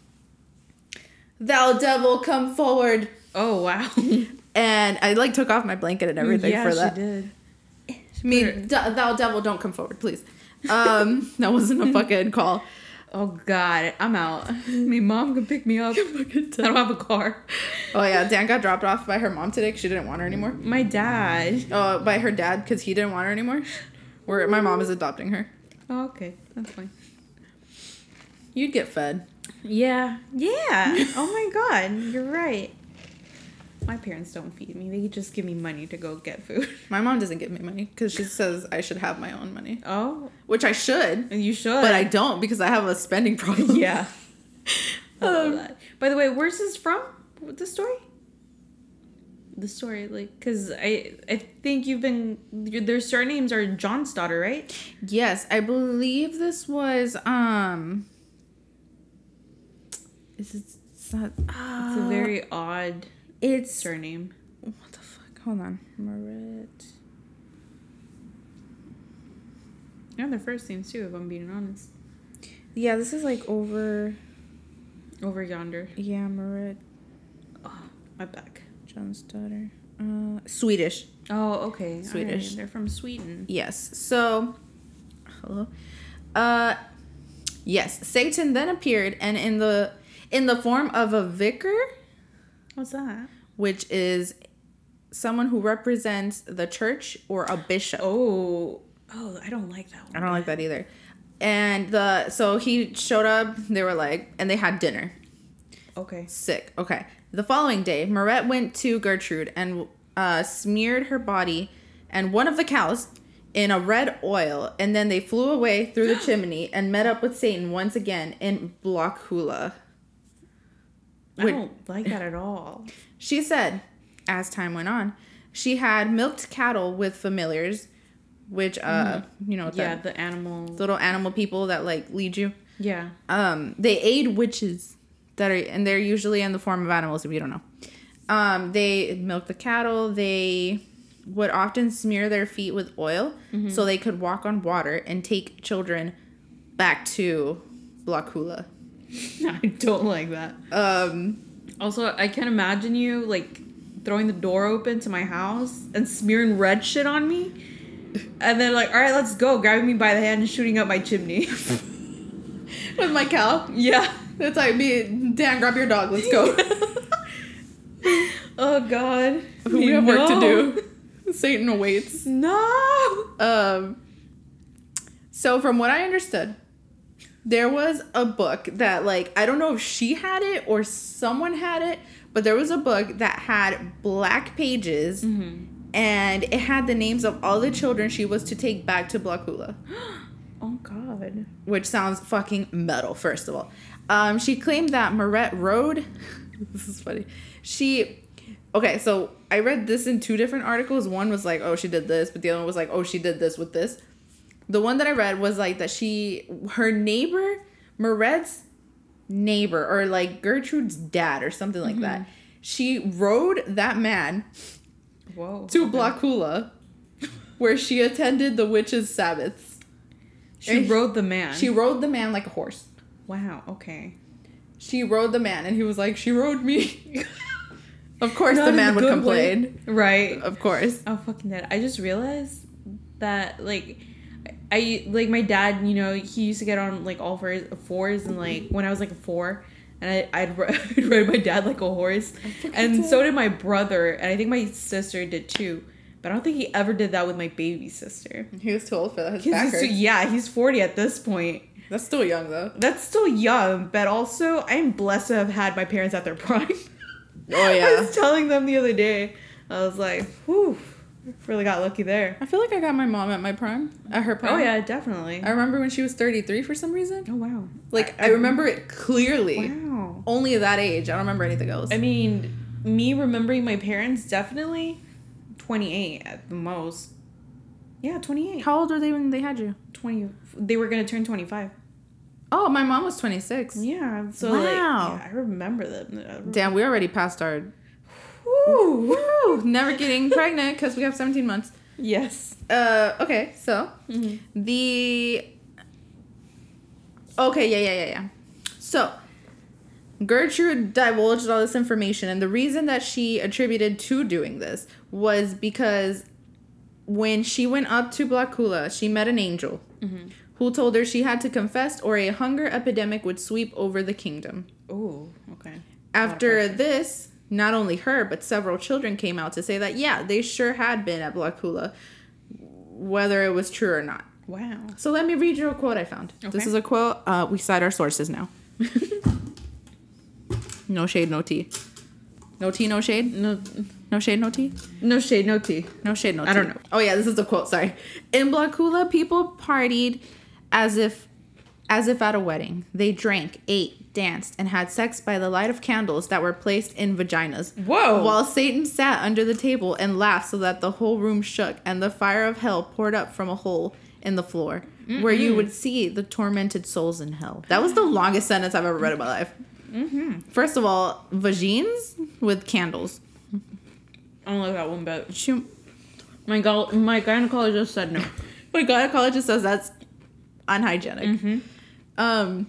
"Thou devil, come forward!" Oh, wow. And I like took off my blanket and everything yeah, for she that. did. Me, d- thou devil, don't come forward, please. Um, that wasn't a fucking call. Oh, God. I'm out. My mom can pick me up. I don't have a car. Oh yeah, Dan got dropped off by her mom today because she didn't want her anymore. My dad. Oh, by her dad because he didn't want her anymore. Where my mom is adopting her. Oh, okay. That's fine. You'd get fed. Yeah. Yeah. Oh my god, you're right. My parents don't feed me. They just give me money to go get food. My mom doesn't give me money because she says I should have my own money. Oh. Which I should. You should. But I don't because I have a spending problem. Yeah. I love Um, that. By the way, where's this from? The story? The story, like, because I I think you've been, their surnames are Johnsdotter, right? Yes, I believe this was, um... Is it... It's not... Uh, It's a very odd It's... surname. What the fuck? Hold on. Marit... Yeah, their first names too, if I'm being honest. Yeah, this is like over... Over yonder. Yeah, Marit Oh, my back. Johnsdotter. Uh, Swedish. Oh, okay. Swedish. Alright, they're from Sweden. Yes. So... Hello? Uh... Yes. Satan then appeared and in the... In the form of a vicar... What's that? Which is someone who represents the church or a bishop. Oh, oh, I don't like that one. I don't like that either. And the so he showed up. They were like, and they had dinner. Okay. Sick. Okay. The following day, Maret went to Gertrude and uh, smeared her body and one of the cows in a red oil, and then they flew away through the chimney and met up with Satan once again in Blokhula. I don't like that at all. She said, as time went on, she had milked cattle with familiars, which, uh, mm-hmm. you know, yeah, the animal, little animal people that like lead you. Yeah. Um, they aid witches that are, and they're usually in the form of animals if you don't know. Um, they milk the cattle. They would often smear their feet with oil mm-hmm. so they could walk on water and take children back to Blokhula. I don't like that. Um, also, I can imagine you like throwing the door open to my house and smearing red shit on me, and then like, all right, let's go, grabbing me by the hand and shooting up my chimney with my cow. Yeah, that's like me. Dan, grab your dog. Let's go. Oh God, we have no. work to do. Satan awaits. No. Um. So from what I understood, there was a book that, like, I don't know if she had it or someone had it, but there was a book that had black pages, mm-hmm. and it had the names of all the children she was to take back to Blokhula. Oh, God. Which sounds fucking metal, first of all. Um, she claimed that Maret rode... This is funny. She... Okay, so I read this in two different articles. One was like, oh, she did this, but the other one was like, oh, she did this with this. The one that I read was like that she, her neighbor, Maret's neighbor, or like Gertrude's dad or something like mm-hmm. that. She rode that man Whoa, to okay. Blokhula, where she attended the witches' Sabbaths. She and rode the man? She rode the man like a horse. Wow, okay. She rode the man, and he was like, she rode me. Of course the man would complain. Way. Right. Of course. Oh, fucking dead. I just realized that, like... I like my dad, you know, he used to get on like all fours, fours and like when I was like a four, and I, I'd, I'd ride my dad like a horse, and did. So did my brother, and I think my sister did too, but I don't think he ever did that with my baby sister. He was too old for that. His he's back hurts. Too, yeah, he's forty at this point. That's still young though. That's still young, but also I am blessed to have had my parents at their prime. Oh yeah. I was telling them the other day, I was like, whew. Really got lucky there. I feel like I got my mom at my prime. At her prime. Oh, yeah, definitely. I remember when she was thirty-three for some reason. Oh, wow. Like, I, I remember it clearly. Wow. Only at that age. I don't remember anything else. I mean, me remembering my parents, definitely twenty-eight at the most. Yeah, twenty-eight. How old were they when they had you? twenty. They were going to turn twenty-five. Oh, my mom was twenty-six. Yeah. So, wow. like, yeah, I remember them. I remember Damn, we already passed our... Woo, woo. Never getting pregnant because we have seventeen months. Yes. Uh. Okay. So mm-hmm. the. Okay. Yeah. Yeah. Yeah. Yeah. So Gertrude divulged all this information, and the reason that she attributed to doing this was because when she went up to Blokhula, she met an angel mm-hmm. who told her she had to confess, or a hunger epidemic would sweep over the kingdom. Oh. Okay. After this. Not only her, but several children came out to say that, yeah, they sure had been at Blokhula, whether it was true or not. Wow. So let me read you a quote I found. Okay. This is a quote. Uh, we cite our sources now. No shade, no tea. No tea, no shade? No, No shade, no tea? no shade, no tea. No shade, no tea. I don't know. Oh yeah, this is a quote, sorry. In Blackula, people partied as if as if at a wedding. They drank, ate, danced, and had sex by the light of candles that were placed in vaginas. Whoa. While Satan sat under the table and laughed so that the whole room shook, and the fire of hell poured up from a hole in the floor, mm-hmm. where you would see the tormented souls in hell. That was the longest sentence I've ever read in my life. Mm-hmm. First of all, vagines with candles. I don't like that one bit. Shoot. My gal- my gynecologist said no. My gynecologist says that's unhygienic. Mm-hmm. Um,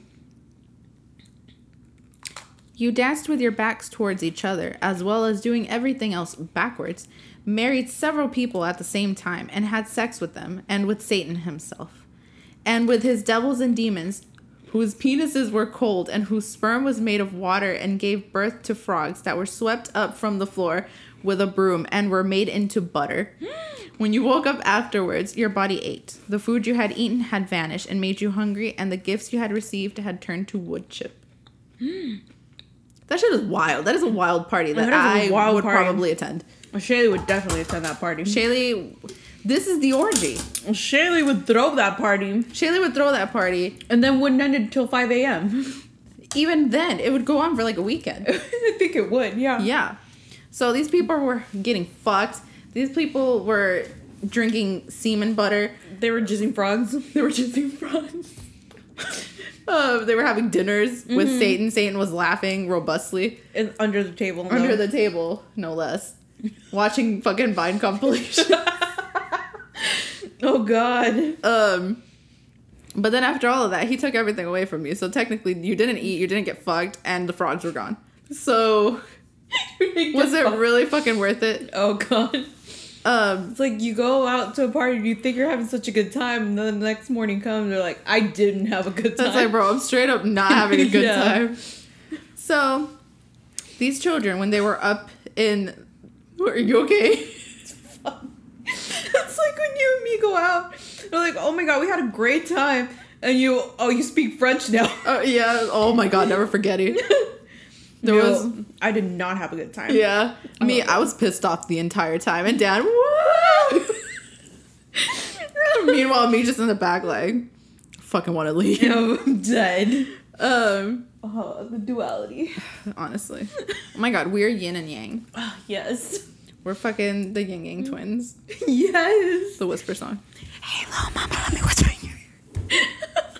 you danced with your backs towards each other, as well as doing everything else backwards, married several people at the same time, and had sex with them, and with Satan himself, and with his devils and demons, whose penises were cold, and whose sperm was made of water, and gave birth to frogs that were swept up from the floor with a broom, and were made into butter. When you woke up afterwards, your body ached. The food you had eaten had vanished and made you hungry, and the gifts you had received had turned to wood chip. That shit is wild. That is a wild party that, that I would party. probably attend. Well, Shaylee would definitely attend that party. Shaylee, this is the orgy. Well, Shaylee would throw that party. Shaylee would throw that party. And then wouldn't end until five a.m. Even then, it would go on for like a weekend. I think it would, yeah. Yeah. So these people were getting fucked. These people were drinking semen butter. They were jizzing frogs. They were jizzing frogs. uh, they were having dinners mm-hmm. with Satan. Satan was laughing robustly. And under the table. Under no. the table, no less. Watching fucking Vine compilations. Oh, God. Um, but then after all of that, he took everything away from you. So technically, you didn't eat, you didn't get fucked, and the frogs were gone. So... was it really fucking worth it? Oh god. Um, it's like you go out to a party, you think you're having such a good time, and then the next morning comes, they're like, I didn't have a good time. That's like, bro, I'm straight up not having a good yeah. time. So, these children, when they were up in... Are you okay? It's fun. It's like when you and me go out, they're like, oh my god, we had a great time, and you, oh, you speak French now. Uh, yeah, oh my god, never forgetting. There no, was, I did not have a good time. Yeah. Me, I was pissed off the entire time. And Dad, woo! Meanwhile, me just in the back, like, fucking want to leave. No, I'm dead. Um, oh, the duality. Honestly. Oh my god, we're yin and yang. Yes. We're fucking the Yin Yang twins. Yes. The whisper song. Hey, little mama, let me whisper in your ear.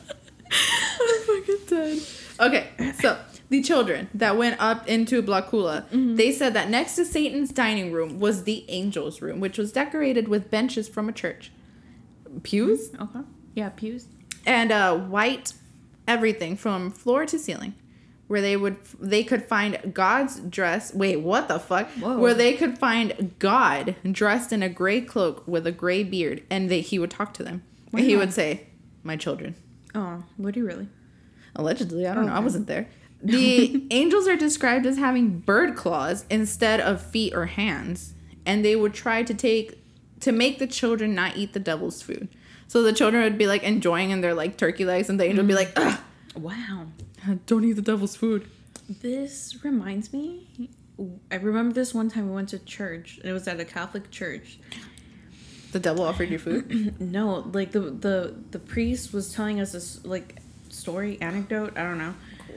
I'm fucking dead. Okay, so... The children that went up into Blackula, mm-hmm. they said that next to Satan's dining room was the angel's room, which was decorated with benches from a church. Pews? Okay. Yeah, pews. And uh, white everything from floor to ceiling. Where they would they could find God's dress. Wait, what the fuck? Whoa. Where they could find God dressed in a gray cloak with a gray beard. And they, he would talk to them. Wow. And he would say, my children. Oh, would he really? Allegedly. I don't oh, know. Okay. I wasn't there. The angels are described as having bird claws instead of feet or hands, and they would try to take to make the children not eat the devil's food. So the children would be like enjoying in their like turkey legs, and the angel would be like, ugh, wow, don't eat the devil's food. This reminds me, I remember this one time we went to church, and it was at a Catholic church. The devil offered you food? No, like the the the priest was telling us this like story, anecdote, I don't know.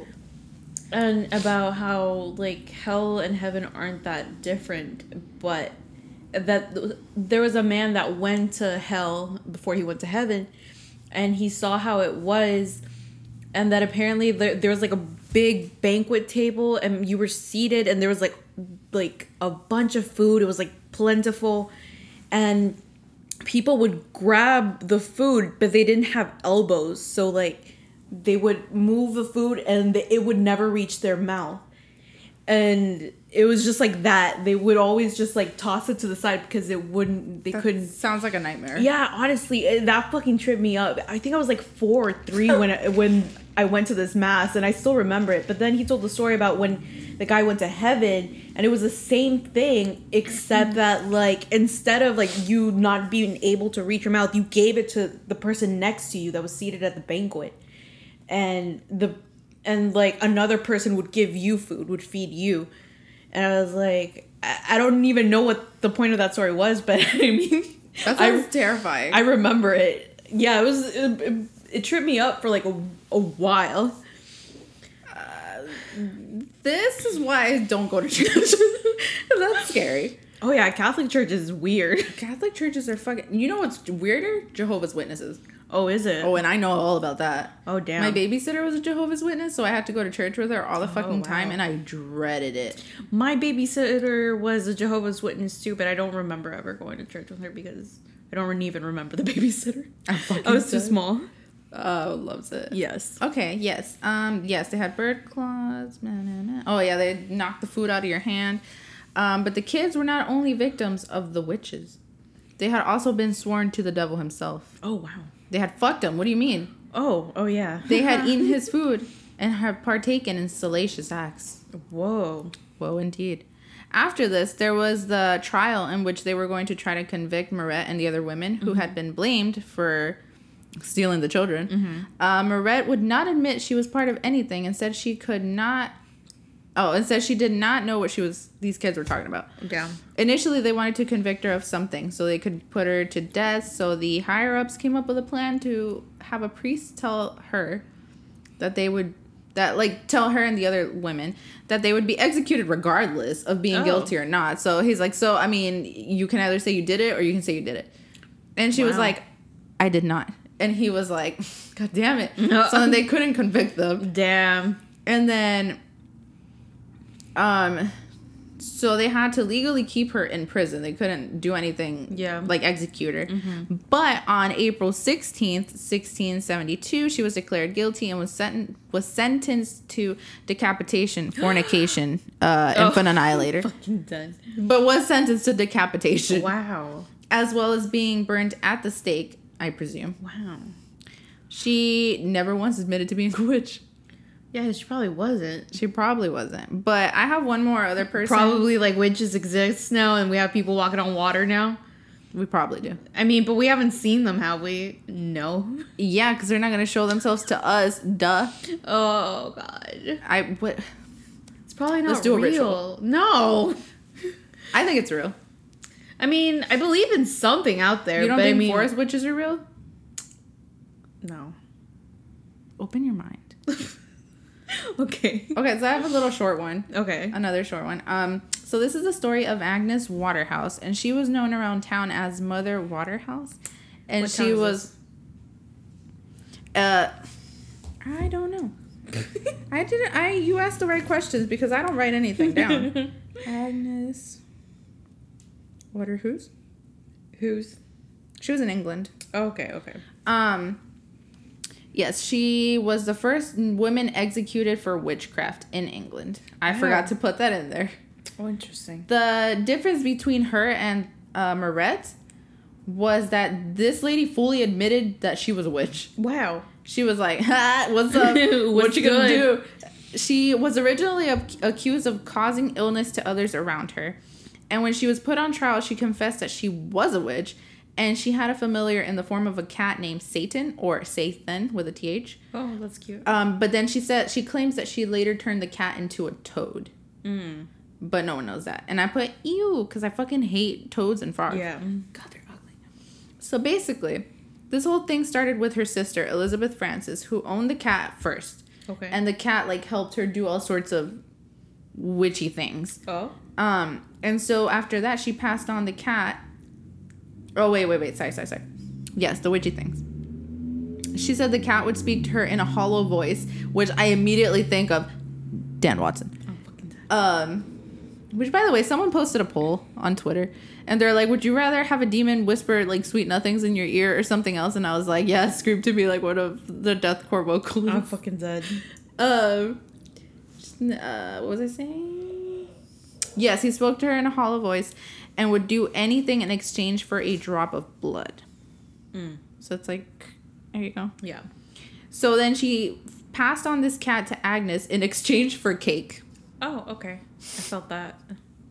And about how, like, hell and heaven aren't that different, but that th- there was a man that went to hell before he went to heaven, and he saw how it was, and that apparently there, there was, like, a big banquet table, and you were seated, and there was, like, like, a bunch of food. It was, like, plentiful, and people would grab the food, but they didn't have elbows, so, like... they would move the food and it would never reach their mouth. And it was just like that. They would always just like toss it to the side because it wouldn't, they that couldn't. Sounds like a nightmare. Yeah, honestly, it, that fucking tripped me up. I think I was like four or three when I, when I went to this mass, and I still remember it. But then he told the story about when the guy went to heaven, and it was the same thing, except that like instead of like you not being able to reach your mouth, you gave it to the person next to you that was seated at the banquet. And the and like another person would give you food, would feed you. And I was like, I, I don't even know what the point of that story was, but I mean, that sounds I, terrifying. I remember it. Yeah, it was. It, it, it tripped me up for like a, a while. Uh, this is why I don't go to church. That's scary. Oh yeah, Catholic church is weird. Catholic churches are fucking... You know what's weirder? Jehovah's Witnesses. Oh, is it? Oh, and I know all about that. Oh, damn. My babysitter was a Jehovah's Witness, so I had to go to church with her all the fucking oh, wow. time, and I dreaded it. My babysitter was a Jehovah's Witness too, but I don't remember ever going to church with her because I don't even remember the babysitter. I was too small. Oh, loves it. Yes. Okay, yes. Um, yes, they had bird claws. Nah, nah, nah. Oh, yeah, they knocked the food out of your hand. Um, but the kids were not only victims of the witches. They had also been sworn to the devil himself. Oh, wow. They had fucked him. What do you mean? Oh, oh, yeah. They had eaten his food and had partaken in salacious acts. Whoa. Whoa, indeed. After this, there was the trial in which they were going to try to convict Marette and the other women who mm-hmm. had been blamed for stealing the children. Mm-hmm. Uh, Marette would not admit she was part of anything and said she could not... Oh, and said she did not know what she was. These kids were talking about. Yeah. Initially, they wanted to convict her of something so they could put her to death. So the higher ups came up with a plan to have a priest tell her that they would, that like tell her and the other women that they would be executed regardless of being oh. guilty or not. So he's like, so I mean, you can either say you did it or you can say you did it. And she wow. was like, I did not. And he was like, God damn it. So then they couldn't convict them. Damn. And then. Um, so they had to legally keep her in prison. They couldn't do anything, yeah, like execute her. Mm-hmm. But on April sixteenth, sixteen seventy-two, she was declared guilty and was sent was sentenced to decapitation, fornication, uh, oh, infant annihilator. Fucking done. But was sentenced to decapitation. Wow. As well as being burned at the stake, I presume. Wow. She never once admitted to being a witch. Yeah, she probably wasn't. She probably wasn't. But I have one more other person. Probably, like, witches exist now and we have people walking on water now. We probably do. I mean, but we haven't seen them, have we? No. Yeah, because they're not going to show themselves to us. Duh. Oh, God. I what? It's probably not Let's do real. A ritual. No. I think it's real. I mean, I believe in something out there. You don't but think I mean, forest witches are real? No. Open your mind. Okay. Okay, so I have a little short one. Okay. Another short one. Um, so this is the story of Agnes Waterhouse, and she was known around town as Mother Waterhouse, and what she was. Uh, I don't know. I didn't. I you asked the right questions because I don't write anything down. Agnes. Waterhouse. Who's? She was in England. Oh, okay. Okay. Um. Yes, she was the first woman executed for witchcraft in England. I oh. forgot to put that in there. Oh, interesting. The difference between her and uh, Marette was that this lady fully admitted that she was a witch. Wow. She was like, ha, what's up? what you gonna do? She was originally ab- accused of causing illness to others around her. And when she was put on trial, she confessed that she was a witch. And she had a familiar in the form of a cat named Satan, or Sathan with a T H. Oh, that's cute. Um, but then she said she claims that she later turned the cat into a toad. Mm. But no one knows that. And I put ew because I fucking hate toads and frogs. Yeah. God, they're ugly. So basically, this whole thing started with her sister Elizabeth Frances, who owned the cat first. Okay. And the cat like helped her do all sorts of witchy things. Oh. Um. And so after that, she passed on the cat. Oh, wait, wait, wait. Sorry, sorry, sorry. Yes, the witchy things. She said the cat would speak to her in a hollow voice, which I immediately think of Dan Watson. Oh, fucking dead. Um, which, by the way, someone posted a poll on Twitter, and they're like, would you rather have a demon whisper, like, sweet nothings in your ear or something else? And I was like, yeah, scream to me like one of the deathcore vocals. I'm fucking dead. Um, uh, what was I saying? Yes, he spoke to her in a hollow voice and would do anything in exchange for a drop of blood. Mm. So it's like, there you go. Yeah. So then she passed on this cat to Agnes in exchange for cake. Oh, okay. I felt that.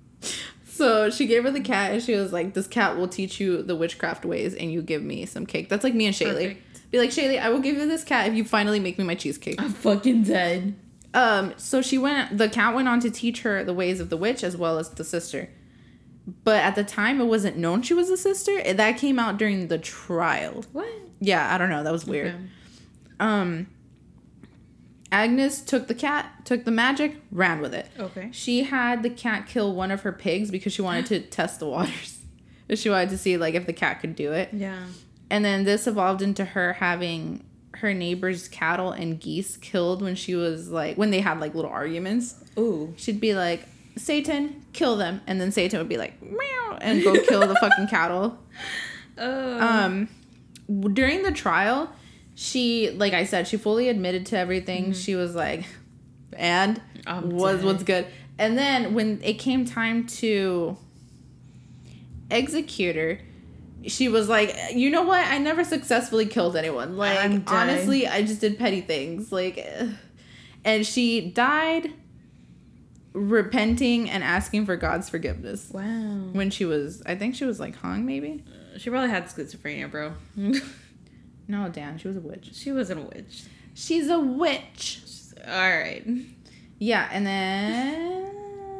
So she gave her the cat and she was like, this cat will teach you the witchcraft ways and you give me some cake. That's like me and Shaylee. Perfect. Be like, Shaylee, I will give you this cat if you finally make me my cheesecake. I'm fucking dead. Um, so she went, the cat went on to teach her the ways of the witch as well as the sister. But at the time, it wasn't known she was a sister. That came out during the trial. What? Yeah, I don't know. That was weird. Okay. Um, Agnes took the cat, took the magic, ran with it. Okay. She had the cat kill one of her pigs because she wanted to test the waters. She wanted to see, like, if the cat could do it. Yeah. And then this evolved into her having her neighbor's cattle and geese killed when she was, like, when they had, like, little arguments. Ooh. She'd be like, Satan, kill them. And then Satan would be like, meow, and go kill the fucking cattle. Oh. Um, during the trial, she, like I said, she fully admitted to everything. Mm-hmm. She was like, and I'm was dead. What's good. And then when it came time to execute her, she was like, you know what? I never successfully killed anyone. Like, honestly, I just did petty things. Like, and she died repenting and asking for God's forgiveness. Wow. When she was, I think she was like hung, maybe? She probably had schizophrenia, bro. No, Dan, she was a witch. She wasn't a witch. She's a witch. All right. Yeah, and then...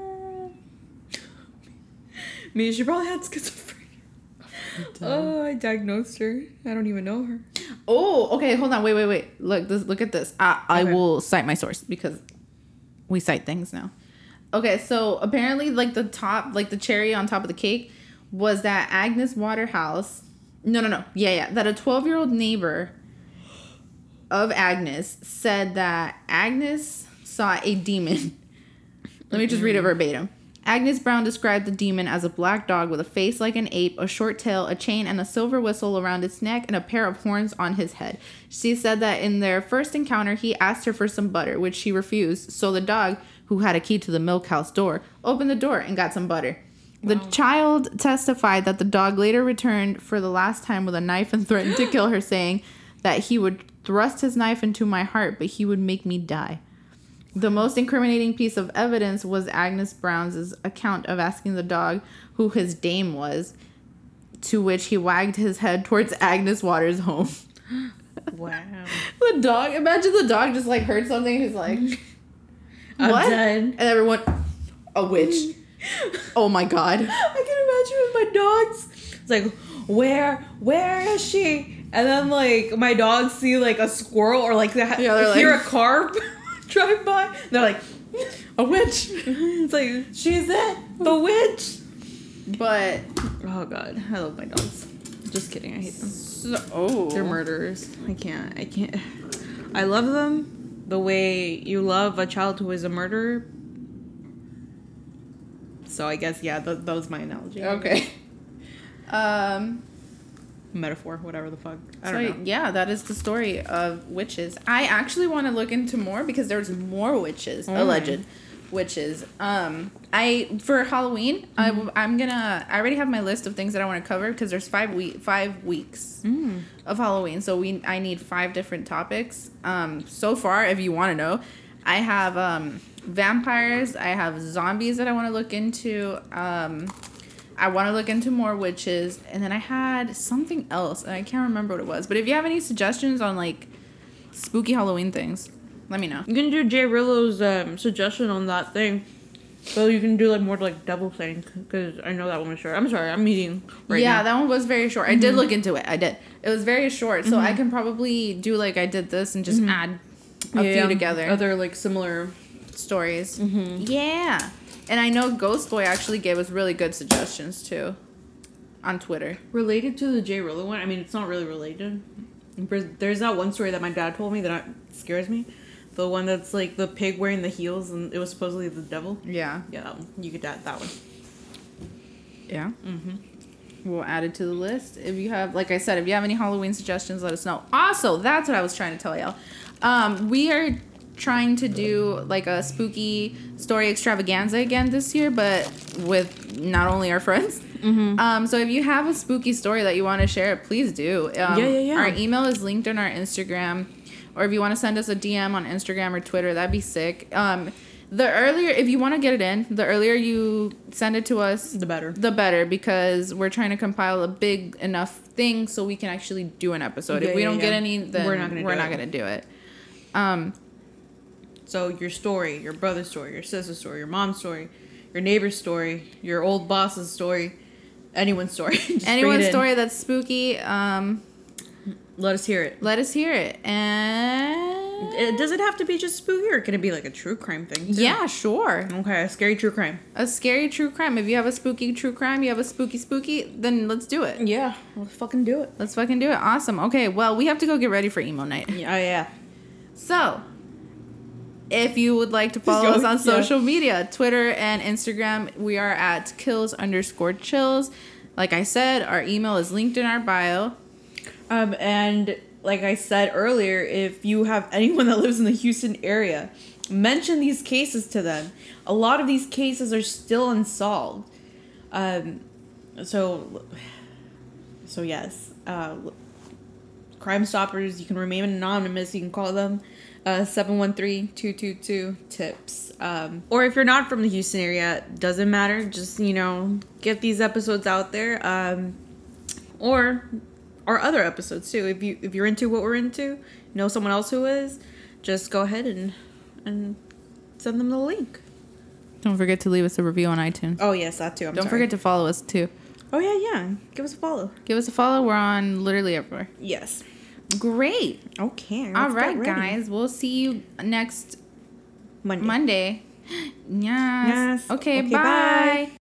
I mean, she probably had schizophrenia. Oh, I diagnosed her. I don't even know her. Oh, okay, hold on. Wait, wait, wait. Look, this. Look at this. I, I Okay. will cite my source because we cite things now. Okay, so apparently, like, the top, like, the cherry on top of the cake was that Agnes Waterhouse... No, no, no. Yeah, yeah. That a twelve-year-old neighbor of Agnes said that Agnes saw a demon. Let me just read it verbatim. Agnes Brown described the demon as a black dog with a face like an ape, a short tail, a chain, and a silver whistle around its neck, and a pair of horns on his head. She said that in their first encounter, he asked her for some butter, which she refused. So the dog, who had a key to the milk house door, opened the door and got some butter. The wow. child testified that the dog later returned for the last time with a knife and threatened to kill her, saying that he would thrust his knife into my heart, but he would make me die. The most incriminating piece of evidence was Agnes Brown's account of asking the dog who his dame was, to which he wagged his head towards Agnes Waters' home. Wow. The dog, imagine the dog just like heard something, he's like, I'm what? dead. And everyone, a witch. Oh my god. I can imagine with my dogs. It's like, where, where is she? And then like my dogs see like a squirrel or like they ha- yeah, hear like, a car drive by. They're like, a witch. It's like, she's it, the witch. But oh god, I love my dogs. Just kidding, I hate them. So, oh, they're murderers. I can't. I can't. I love them the way you love a child who is a murderer. So I guess, yeah, th- that was my analogy. Okay. Um, Metaphor, whatever the fuck. I so don't know. Yeah, that is the story of witches. I actually want to look into more because there's more witches, mm. alleged witches. Um, I for Halloween, mm-hmm. I, I'm gonna. I already have my list of things that I want to cover because there's five week five weeks mm. of Halloween. So we I need five different topics. Um, so far, if you want to know, I have um. vampires, I have zombies that I want to look into. Um, I want to look into more witches, and then I had something else, and I can't remember what it was. But if you have any suggestions on like spooky Halloween things, let me know. You can do Jay Rillo's um, suggestion on that thing, so you can do like more like double thing because I know that one was short. I'm sorry, I'm eating right yeah, now. that one was very short. Mm-hmm. I did look into it. I did. It was very short, so mm-hmm. I can probably do like I did this and just mm-hmm. add a yeah, few together. Other like similar stories. Mm-hmm. Yeah. And I know Ghost Boy actually gave us really good suggestions too on Twitter. Related to the Jay Rillo one, I mean, it's not really related. There's that one story that my dad told me that scares me. The one that's like the pig wearing the heels and it was supposedly the devil. Yeah. Yeah, that one. You could add that one. Yeah. Mm-hmm. We'll add it to the list. If you have, like I said, if you have any Halloween suggestions, let us know. Also, that's what I was trying to tell y'all. Um, we are trying to do like a spooky story extravaganza again this year, but with not only our friends. Mm-hmm. Um, so if you have a spooky story that you want to share, please do. Um, yeah, yeah, yeah. Our email is linked on our Instagram, or if you want to send us a D M on Instagram or Twitter, that'd be sick. Um, The earlier, if you want to get it in, the earlier you send it to us, The better. the better, because we're trying to compile a big enough thing so we can actually do an episode. Yeah, if we yeah, don't yeah. get any, then We're not gonna we're do not it. gonna do it. Um, So your story, your brother's story, your sister's story, your mom's story, your neighbor's story, your old boss's story, anyone's story. Just bring it anyone's in. story that's spooky, um, Let us hear it. let us hear it. And It, does it have to be just spooky, or can it be like a true crime thing too? yeah, sure. Okay, a scary true crime. A scary true crime. If you have a spooky true crime, you have a spooky spooky, then let's do it. Yeah, let's fucking do it. Let's fucking do it. Awesome. Okay, well, we have to go get ready for emo night. Yeah, yeah. So, if you would like to follow go, us on yeah. social media, Twitter and Instagram, we are at kills underscore chills. Like I said, our email is linked in our bio. Um, and like I said earlier, if you have anyone that lives in the Houston area, mention these cases to them. A lot of these cases are still unsolved. Um, so, so yes, uh, Crime Stoppers, you can remain anonymous. You can call them uh, seven one three, two two two, TIPS. Um, or if you're not from the Houston area, doesn't matter. Just, you know, get these episodes out there. Um, or our other episodes too. If you if you're into what we're into, know someone else who is, just go ahead and and send them the link. Don't forget to leave us a review on iTunes. Oh yes, that too. I'm Don't sorry. forget to follow us too. Oh yeah, yeah. Give us a follow. Give us a follow. We're on literally everywhere. Yes. Great. Okay. All let's right, get ready. guys. We'll see you next Monday. Monday. Yes. Yes. Okay, Okay, bye. bye.